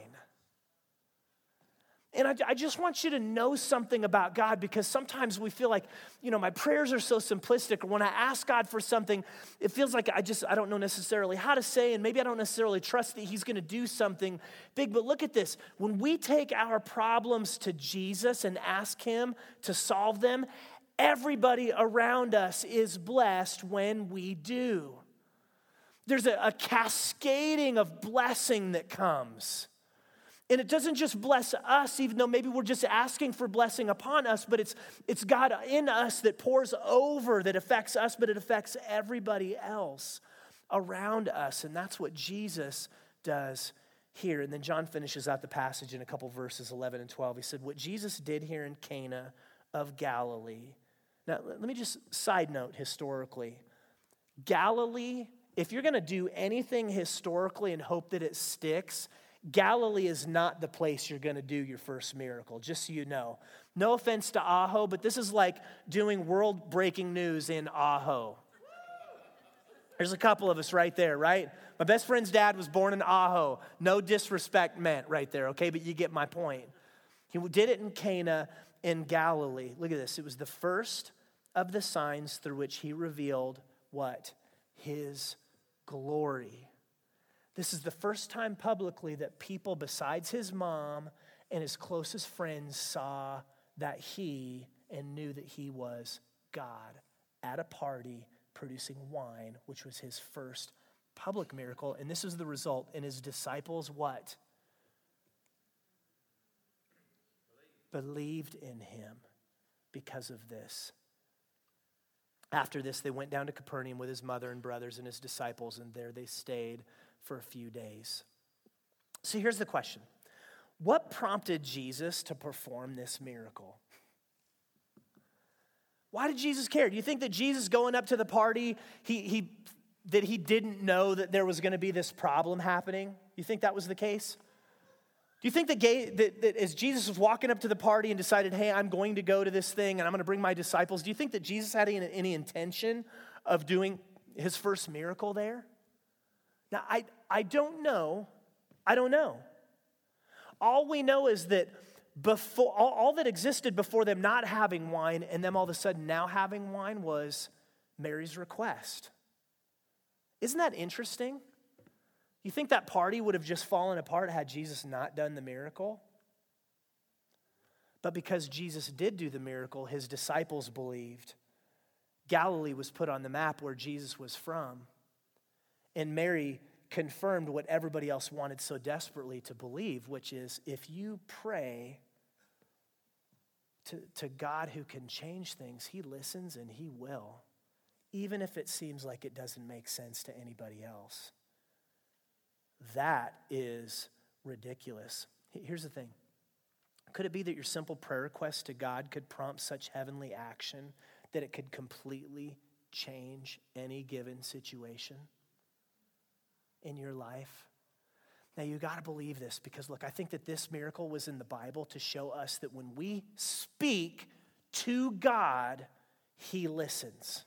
And I just want you to know something about God, because sometimes we feel like, my prayers are so simplistic. Or when I ask God for something, it feels like I don't know necessarily how to say, and maybe I don't necessarily trust that he's going to do something big. But look at this. When we take our problems to Jesus and ask him to solve them, everybody around us is blessed when we do. There's a cascading of blessing that comes. And it doesn't just bless us, even though maybe we're just asking for blessing upon us, but it's God in us that pours over, that affects us, but it affects everybody else around us. And that's what Jesus does here. And then John finishes out the passage in a couple verses, 11 and 12. He said, what Jesus did here in Cana of Galilee. Now, let me just side note historically. Galilee, if you're going to do anything historically and hope that it sticks, Galilee is not the place you're going to do your first miracle, just so you know. No offense to Ajo, but this is like doing world-breaking news in Ajo. There's a couple of us right there, right? My best friend's dad was born in Ajo. No disrespect meant right there, okay? But you get my point. He did it in Cana in Galilee. Look at this. It was the first of the signs through which he revealed what? His glory. This is the first time publicly that people besides his mom and his closest friends saw that he and knew that he was God at a party producing wine, which was his first public miracle. And this was the result. And his disciples what? Believed in him because of this. After this, they went down to Capernaum with his mother and brothers and his disciples, and there they stayed for a few days. So here's the question. What prompted Jesus to perform this miracle? Why did Jesus care? Do you think that Jesus going up to the party, that he didn't know that there was going to be this problem happening? You think that was the case? Do you think that as Jesus was walking up to the party and decided, hey, I'm going to go to this thing and I'm going to bring my disciples, do you think that Jesus had any intention of doing his first miracle there? Now, I don't know. All we know is that before all that existed before them not having wine and them all of a sudden now having wine was Mary's request. Isn't that interesting? You think that party would have just fallen apart had Jesus not done the miracle? But because Jesus did do the miracle, his disciples believed. Galilee was put on the map where Jesus was from. And Mary confirmed what everybody else wanted so desperately to believe, which is if you pray to God who can change things, he listens and he will, even if it seems like it doesn't make sense to anybody else. That is ridiculous. Here's the thing. Could it be that your simple prayer request to God could prompt such heavenly action that it could completely change any given situation in your life? Now, you got to believe this because, look, I think that this miracle was in the Bible to show us that when we speak to God, he listens.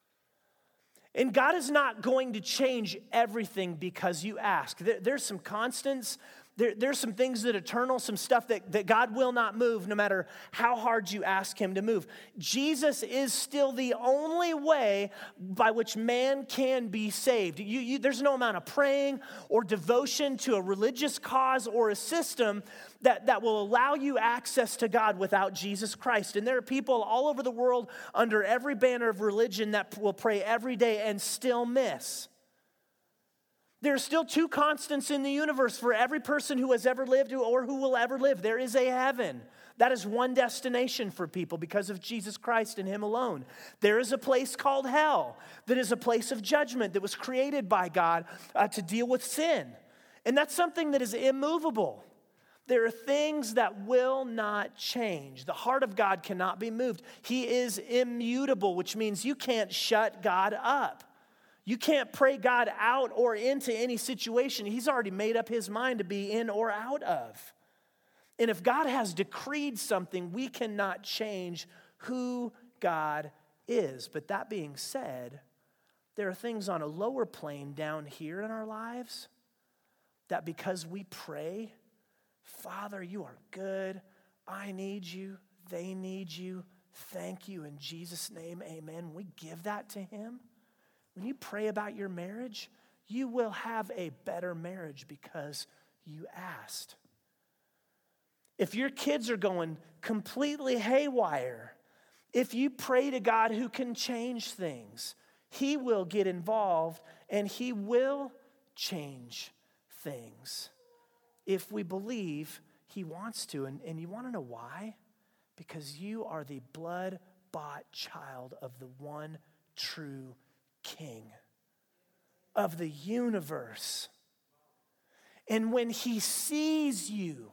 And God is not going to change everything because you ask. There's some constants. There's some things that are eternal, some stuff that God will not move no matter how hard you ask him to move. Jesus is still the only way by which man can be saved. There's no amount of praying or devotion to a religious cause or a system that will allow you access to God without Jesus Christ. And there are people all over the world under every banner of religion that will pray every day and still miss. There are still two constants in the universe for every person who has ever lived or who will ever live. There is a heaven. That is one destination for people because of Jesus Christ and him alone. There is a place called hell that is a place of judgment that was created by God to deal with sin. And that's something that is immovable. There are things that will not change. The heart of God cannot be moved. He is immutable, which means you can't shut God up. You can't pray God out or into any situation he's already made up his mind to be in or out of. And if God has decreed something, we cannot change who God is. But that being said, there are things on a lower plane down here in our lives that because we pray, Father, you are good. I need you. They need you. Thank you. In Jesus' name, amen. We give that to him. When you pray about your marriage, you will have a better marriage because you asked. If your kids are going completely haywire, if you pray to God who can change things, he will get involved and he will change things if we believe he wants to. And you want to know why? Because you are the blood-bought child of the one true King of the universe. And when he sees you,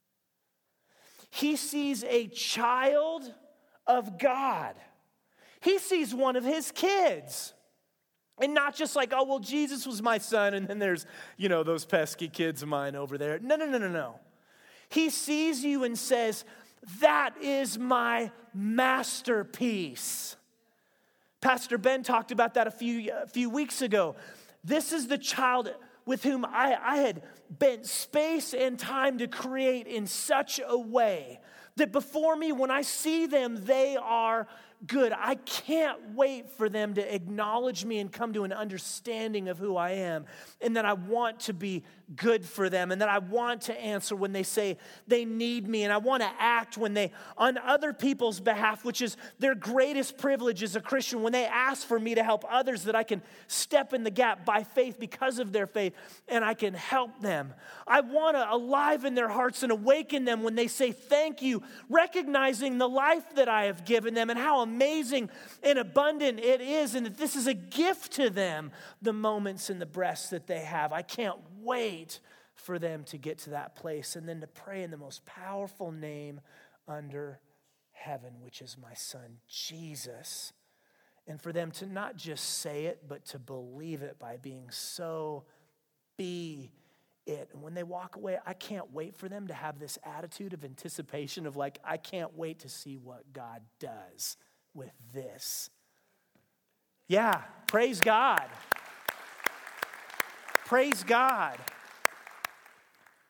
he sees a child of God. He sees one of his kids. And not just like, oh, well, Jesus was my son, and then there's, those pesky kids of mine over there. No. He sees you and says, that is my masterpiece. Pastor Ben talked about that a few weeks ago. This is the child with whom I had bent space and time to create in such a way that before me, when I see them, they are good. I can't wait for them to acknowledge me and come to an understanding of who I am, and that I want to be good for them, and that I want to answer when they say they need me, and I want to act when they, on other people's behalf, which is their greatest privilege as a Christian, when they ask for me to help others, that I can step in the gap by faith because of their faith, and I can help them. I want to aliven their hearts and awaken them when they say thank you, recognizing the life that I have given them and how amazing and abundant it is, and that this is a gift to them, the moments and the breaths that they have. I can't wait for them to get to that place and then to pray in the most powerful name under heaven, which is my son, Jesus. And for them to not just say it, but to believe it by being so be it. And when they walk away, I can't wait for them to have this attitude of anticipation of like, I can't wait to see what God does with this. Yeah, praise God. Praise God.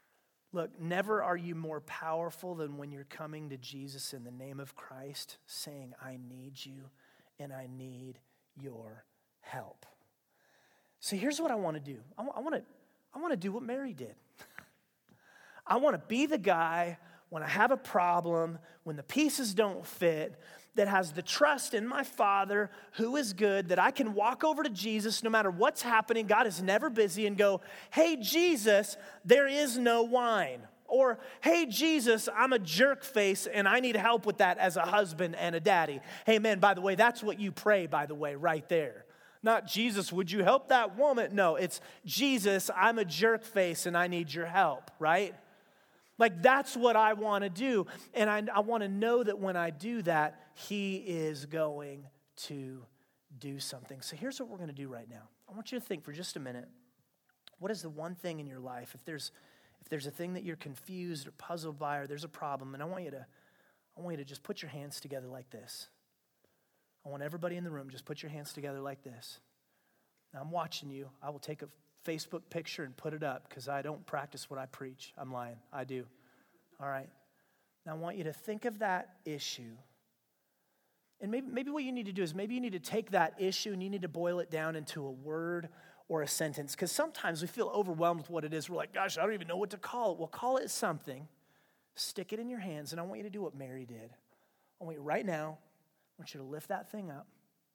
Look, never are you more powerful than when you're coming to Jesus in the name of Christ, saying, I need you and I need your help. So here's what I want to do. I want to do what Mary did. I want to be the guy when I have a problem, when the pieces don't fit, that has the trust in my Father who is good, that I can walk over to Jesus no matter what's happening. God is never busy, and go, hey, Jesus, there is no wine. Or, hey, Jesus, I'm a jerk face and I need help with that as a husband and a daddy. Hey, man, by the way, that's what you pray, by the way, right there. Not, Jesus, would you help that woman? No, it's, Jesus, I'm a jerk face and I need your help, right? Like, that's what I want to do. And I want to know that when I do that, he is going to do something. So here's what we're going to do right now. I want you to think for just a minute. What is the one thing in your life, if there's a thing that you're confused or puzzled by, or there's a problem, and I want you to just put your hands together like this. I want everybody in the room, just put your hands together like this. Now, I'm watching you. I will take a Facebook picture and put it up because I don't practice what I preach. I'm lying. I do. All right. Now, I want you to think of that issue. And maybe what you need to do is maybe you need to take that issue and you need to boil it down into a word or a sentence. Because sometimes we feel overwhelmed with what it is. We're like, gosh, I don't even know what to call it. Well, call it something. Stick it in your hands. And I want you to do what Mary did. I want you right now, I want you to lift that thing up.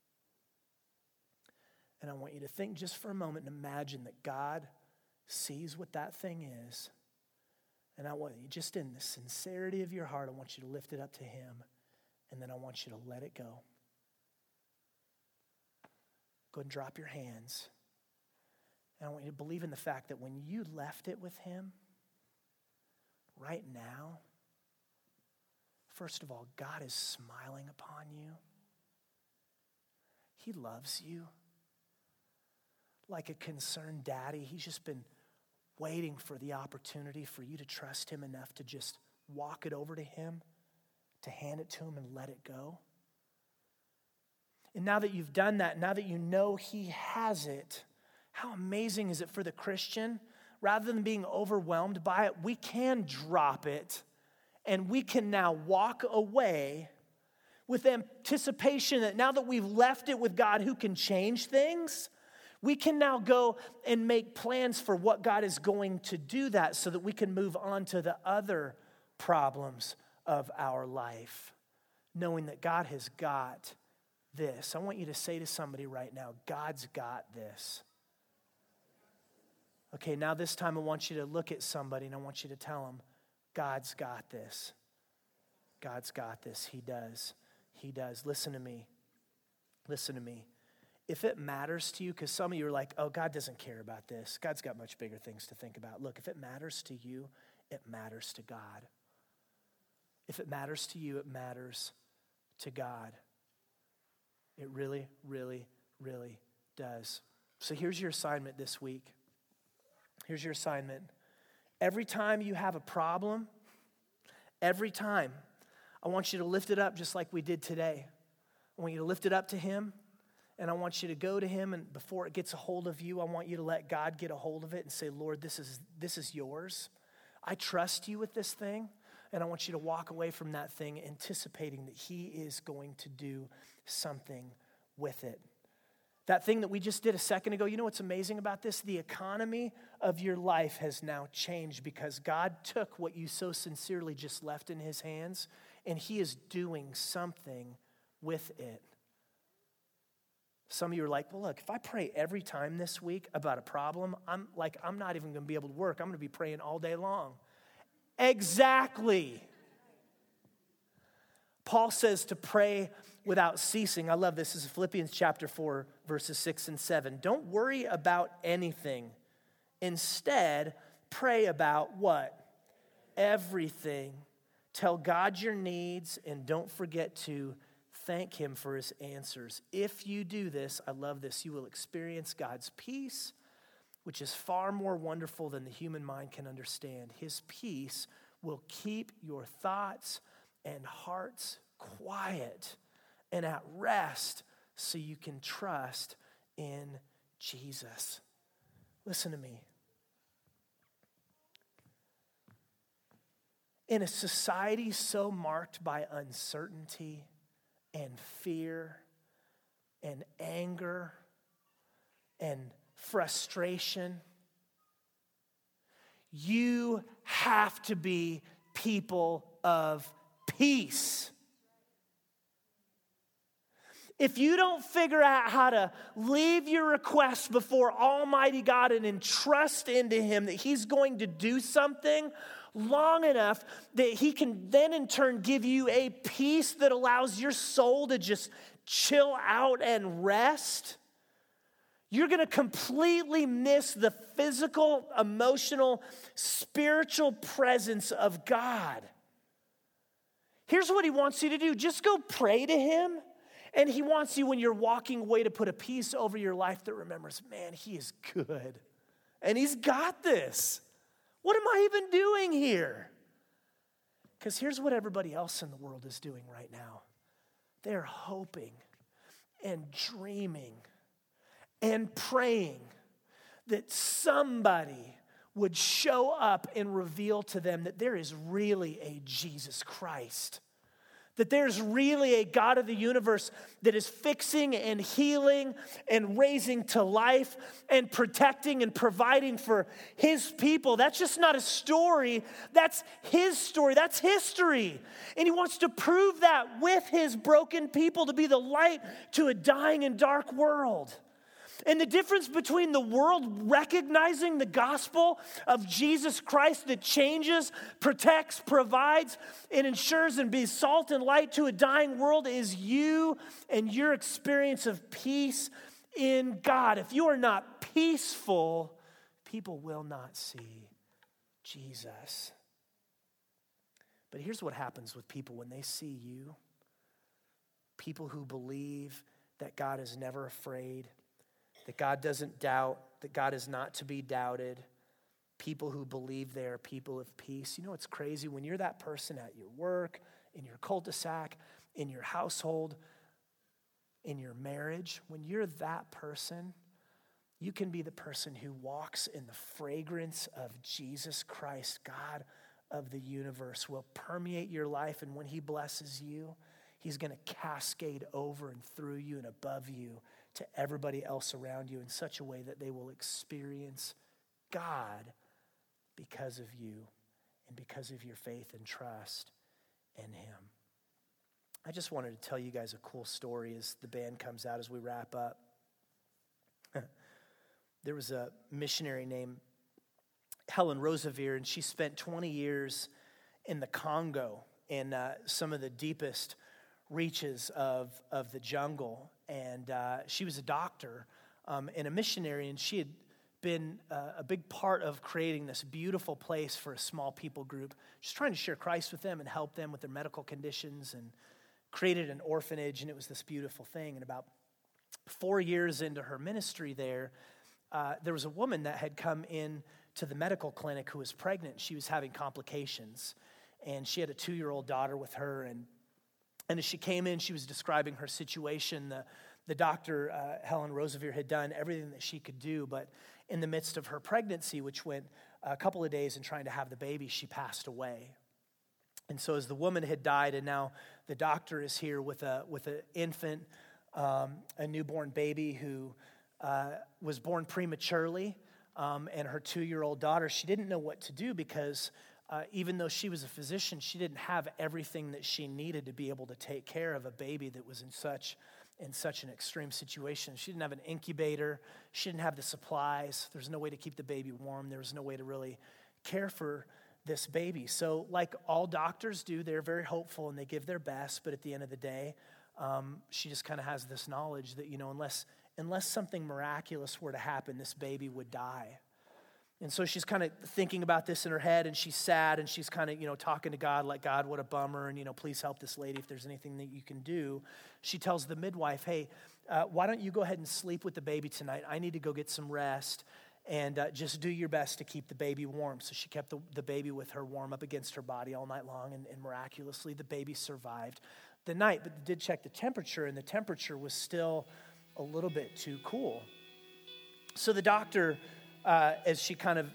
And I want you to think just for a moment and imagine that God sees what that thing is. And I want you, just in the sincerity of your heart, I want you to lift it up to him. And then I want you to let it go. Go ahead and drop your hands. And I want you to believe in the fact that when you left it with him, right now, first of all, God is smiling upon you. He loves you. Like a concerned daddy, he's just been waiting for the opportunity for you to trust him enough to just walk it over to him, to hand it to him and let it go. And now that you've done that, now that you know he has it, how amazing is it for the Christian? Rather than being overwhelmed by it, we can drop it and we can now walk away with anticipation that now that we've left it with God who can change things, we can now go and make plans for what God is going to do that so that we can move on to the other problems of our life, knowing that God has got this. I want you to say to somebody right now, God's got this. Okay, now this time I want you to look at somebody and I want you to tell them, God's got this. God's got this. He does. He does. Listen to me. Listen to me. If it matters to you, because some of you are like, oh, God doesn't care about this. God's got much bigger things to think about. Look, if it matters to you, it matters to God. If it matters to you, it matters to God. It really, really, really does. So here's your assignment this week. Here's your assignment. Every time you have a problem, every time, I want you to lift it up just like we did today. I want you to lift it up to him. And I want you to go to him, and before it gets a hold of you, I want you to let God get a hold of it and say, Lord, this is yours. I trust you with this thing, and I want you to walk away from that thing anticipating that he is going to do something with it. That thing that we just did a second ago, you know what's amazing about this? The economy of your life has now changed because God took what you so sincerely just left in his hands, and he is doing something with it. Some of you are like, well, look, if I pray every time this week about a problem, I'm not even going to be able to work. I'm going to be praying all day long. Exactly. Paul says to pray without ceasing. I love this. This is Philippians chapter 4, verses 6 and 7. Don't worry about anything. Instead, pray about what? Everything. Tell God your needs and don't forget to thank him for his answers. If you do this, I love this, you will experience God's peace, which is far more wonderful than the human mind can understand. His peace will keep your thoughts and hearts quiet and at rest so you can trust in Jesus. Listen to me. In a society so marked by uncertainty and fear and anger and frustration, you have to be people of peace. If you don't figure out how to leave your requests before Almighty God and entrust into Him that He's going to do something long enough that He can then in turn give you a peace that allows your soul to just chill out and rest, you're going to completely miss the physical, emotional, spiritual presence of God. Here's what He wants you to do. Just go pray to Him. And He wants you, when you're walking away, to put a peace over your life that remembers, man, He is good. And He's got this. What am I even doing here? Because here's what everybody else in the world is doing right now. They're hoping and dreaming and praying that somebody would show up and reveal to them that there is really a Jesus Christ. That there's really a God of the universe that is fixing and healing and raising to life and protecting and providing for His people. That's just not a story. That's His story. That's history. And He wants to prove that with His broken people to be the light to a dying and dark world. And the difference between the world recognizing the gospel of Jesus Christ that changes, protects, provides, and ensures and be salt and light to a dying world is you and your experience of peace in God. If you are not peaceful, people will not see Jesus. But here's what happens with people when they see you. People who believe that God is never afraid, that God doesn't doubt, that God is not to be doubted. People who believe they are people of peace. You know what's crazy? When you're that person at your work, in your cul-de-sac, in your household, in your marriage, when you're that person, you can be the person who walks in the fragrance of Jesus Christ, God of the universe, will permeate your life. And when He blesses you, He's going to cascade over and through you and above you to everybody else around you in such a way that they will experience God because of you and because of your faith and trust in Him. I just wanted to tell you guys a cool story as the band comes out as we wrap up. There was a missionary named Helen Roseveare, and she spent 20 years in the Congo in some of the deepest reaches of the jungle. And she was a doctor and a missionary, and she had been a big part of creating this beautiful place for a small people group, just trying to share Christ with them and help them with their medical conditions, and created an orphanage, and it was this beautiful thing. And about 4 years into her ministry there was a woman that had come in to the medical clinic who was pregnant. She was having complications, and she had a 2-year-old daughter with her, and as she came in, she was describing her situation. The doctor, Helen Roseveare, had done everything that she could do, but in the midst of her pregnancy, which went a couple of days in trying to have the baby, she passed away. And so as the woman had died, and now the doctor is here with an infant, a newborn baby who was born prematurely, and her 2-year-old daughter, she didn't know what to do because even though she was a physician, she didn't have everything that she needed to be able to take care of a baby that was in such an extreme situation. She didn't have an incubator. She didn't have the supplies. There was no way to keep the baby warm. There was no way to really care for this baby. So like all doctors do, they're very hopeful and they give their best. But at the end of the day, she just kind of has this knowledge that, unless something miraculous were to happen, this baby would die. And so she's kind of thinking about this in her head, and she's sad, and she's kind of, talking to God like, God, what a bummer, and, please help this lady if there's anything that you can do. She tells the midwife, hey, why don't you go ahead and sleep with the baby tonight? I need to go get some rest, and just do your best to keep the baby warm. So she kept the baby with her warm up against her body all night long, and miraculously the baby survived the night, but did check the temperature, and the temperature was still a little bit too cool. So the doctor, as she kind of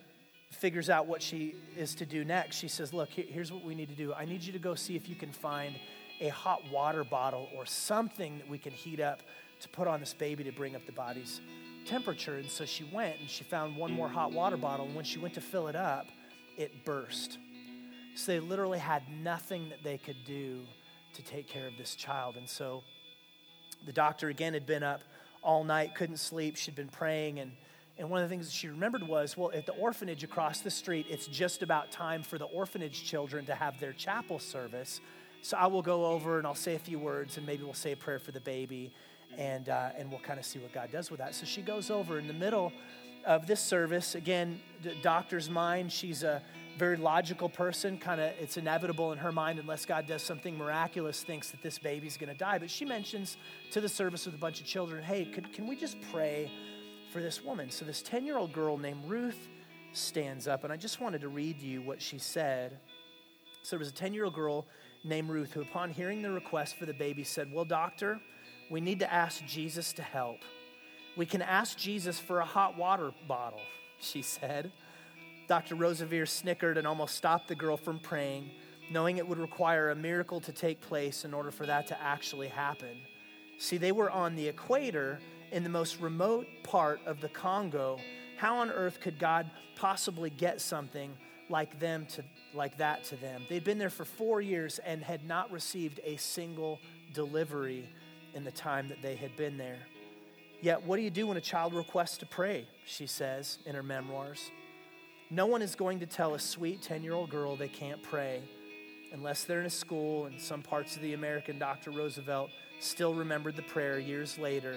figures out what she is to do next. She says, look, here's what we need to do. I need you to go see if you can find a hot water bottle or something that we can heat up to put on this baby to bring up the body's temperature. And so she went and she found one more hot water bottle. And when she went to fill it up, it burst. So they literally had nothing that they could do to take care of this child. And so the doctor, again, had been up all night, couldn't sleep. She'd been praying. And one of the things that she remembered was, well, at the orphanage across the street, it's just about time for the orphanage children to have their chapel service. So I will go over and I'll say a few words and maybe we'll say a prayer for the baby and we'll kind of see what God does with that. So she goes over in the middle of this service. Again, the doctor's mind, she's a very logical person. Kind of, it's inevitable in her mind, unless God does something miraculous, thinks that this baby's going to die. But she mentions to the service with a bunch of children, hey, can we just pray for this woman? So this 10-year-old girl named Ruth stands up, and I just wanted to read you what she said. So there was a 10-year-old girl named Ruth who, upon hearing the request for the baby, said, well, doctor, we need to ask Jesus to help. We can ask Jesus for a hot water bottle, she said. Dr. Roseveare snickered and almost stopped the girl from praying, knowing it would require a miracle to take place in order for that to actually happen. See, they were on the equator in the most remote part of the Congo. How on earth could God possibly get something like that to them? They'd been there for 4 years and had not received a single delivery in the time that they had been there. Yet, what do you do when a child requests to pray? She says in her memoirs. No one is going to tell a sweet 10-year-old girl they can't pray unless they're in a school, and some parts of the American Dr. Roosevelt still remembered the prayer years later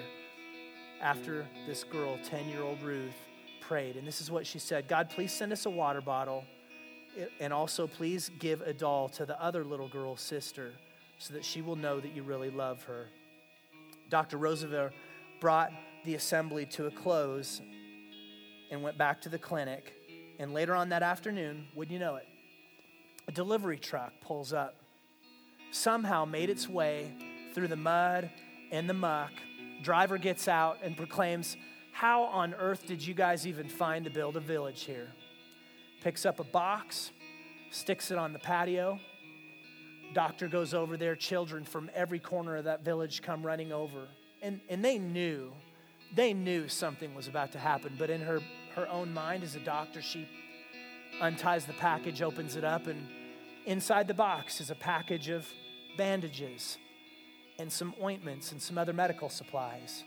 after this girl, 10-year-old Ruth, prayed. And this is what she said: God, please send us a water bottle, and also please give a doll to the other little girl's sister so that she will know that you really love her. Dr. Roosevelt brought the assembly to a close and went back to the clinic. And later on that afternoon, wouldn't you know it, a delivery truck pulls up, somehow made its way through the mud and the muck. Driver gets out and proclaims, how on earth did you guys even find to build a village here? Picks up a box, sticks it on the patio. Doctor goes over there. Children from every corner of that village come running over. And they knew something was about to happen. But in her own mind as a doctor, she unties the package, opens it up, and inside the box is a package of bandages and some ointments and some other medical supplies.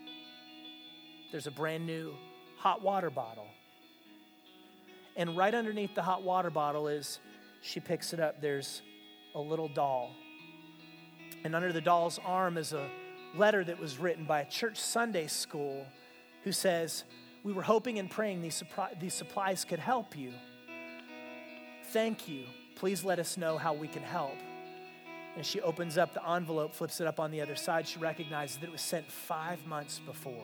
There's a brand new hot water bottle. And right underneath the hot water bottle she picks it up, there's a little doll. And under the doll's arm is a letter that was written by a church Sunday school who says, we were hoping and praying these supplies could help you. Thank you. Please let us know how we can help. And she opens up the envelope, flips it up on the other side. She recognizes that it was sent 5 months before.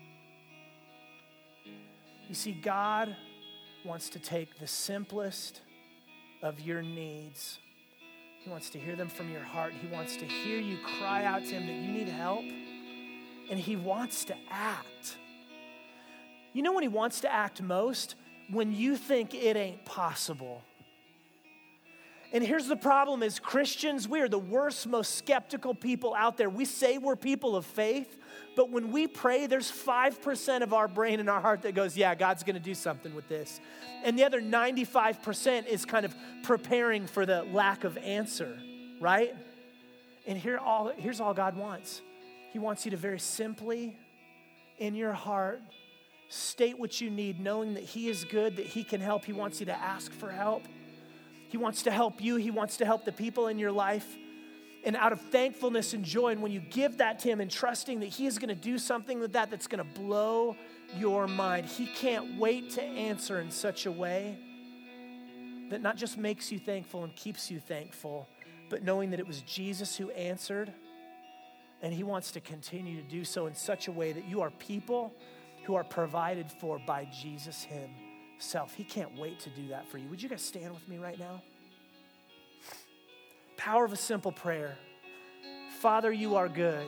You see, God wants to take the simplest of your needs. He wants to hear them from your heart. He wants to hear you cry out to him that you need help. And he wants to act. You know when he wants to act most? When you think it ain't possible. And here's the problem: is Christians, we are the worst, most skeptical people out there. We say we're people of faith, but when we pray, there's 5% of our brain and our heart that goes, yeah, God's going to do something with this. And the other 95% is kind of preparing for the lack of answer, right? And here's all God wants. He wants you to very simply, in your heart, state what you need, knowing that he is good, that he can help. He wants you to ask for help. He wants to help you. He wants to help the people in your life. And out of thankfulness and joy, and when you give that to him and trusting that he is going to do something with that that's going to blow your mind, he can't wait to answer in such a way that not just makes you thankful and keeps you thankful, but knowing that it was Jesus who answered, and he wants to continue to do so in such a way that you are people who are provided for by Jesus himself. He can't wait to do that for you. Would you guys stand with me right now? Power of a simple prayer. Father, you are good.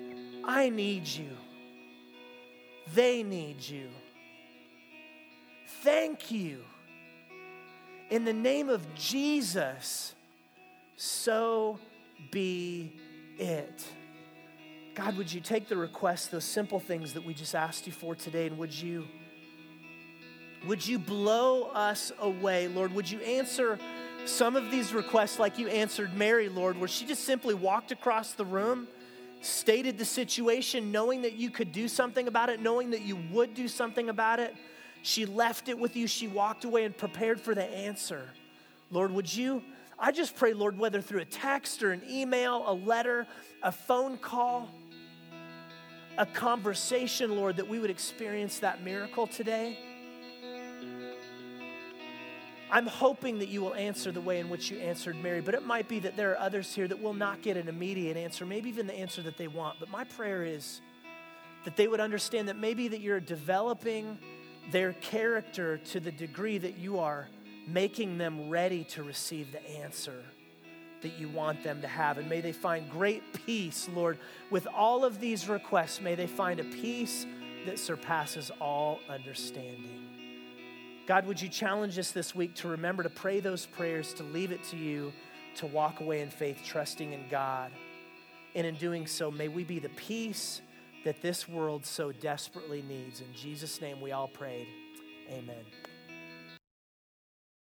I need you. They need you. thank you. In the name of Jesus, so be it. God, would you take the requests, those simple things that we just asked you for today, and would you blow us away, Lord? Would you answer some of these requests like you answered Mary, Lord, where she just simply walked across the room, stated the situation, knowing that you could do something about it, knowing that you would do something about it. She left it with you. She walked away and prepared for the answer. Lord, I just pray, Lord, whether through a text or an email, a letter, a phone call, a conversation, Lord, that we would experience that miracle today. I'm hoping that you will answer the way in which you answered Mary, but it might be that there are others here that will not get an immediate answer, maybe even the answer that they want. But my prayer is that they would understand that maybe that you're developing their character to the degree that you are making them ready to receive the answer that you want them to have. And may they find great peace, Lord, with all of these requests. May they find a peace that surpasses all understanding. God, would you challenge us this week to remember to pray those prayers, to leave it to you, to walk away in faith, trusting in God. And in doing so, may we be the peace that this world so desperately needs. In Jesus' name we all prayed. Amen.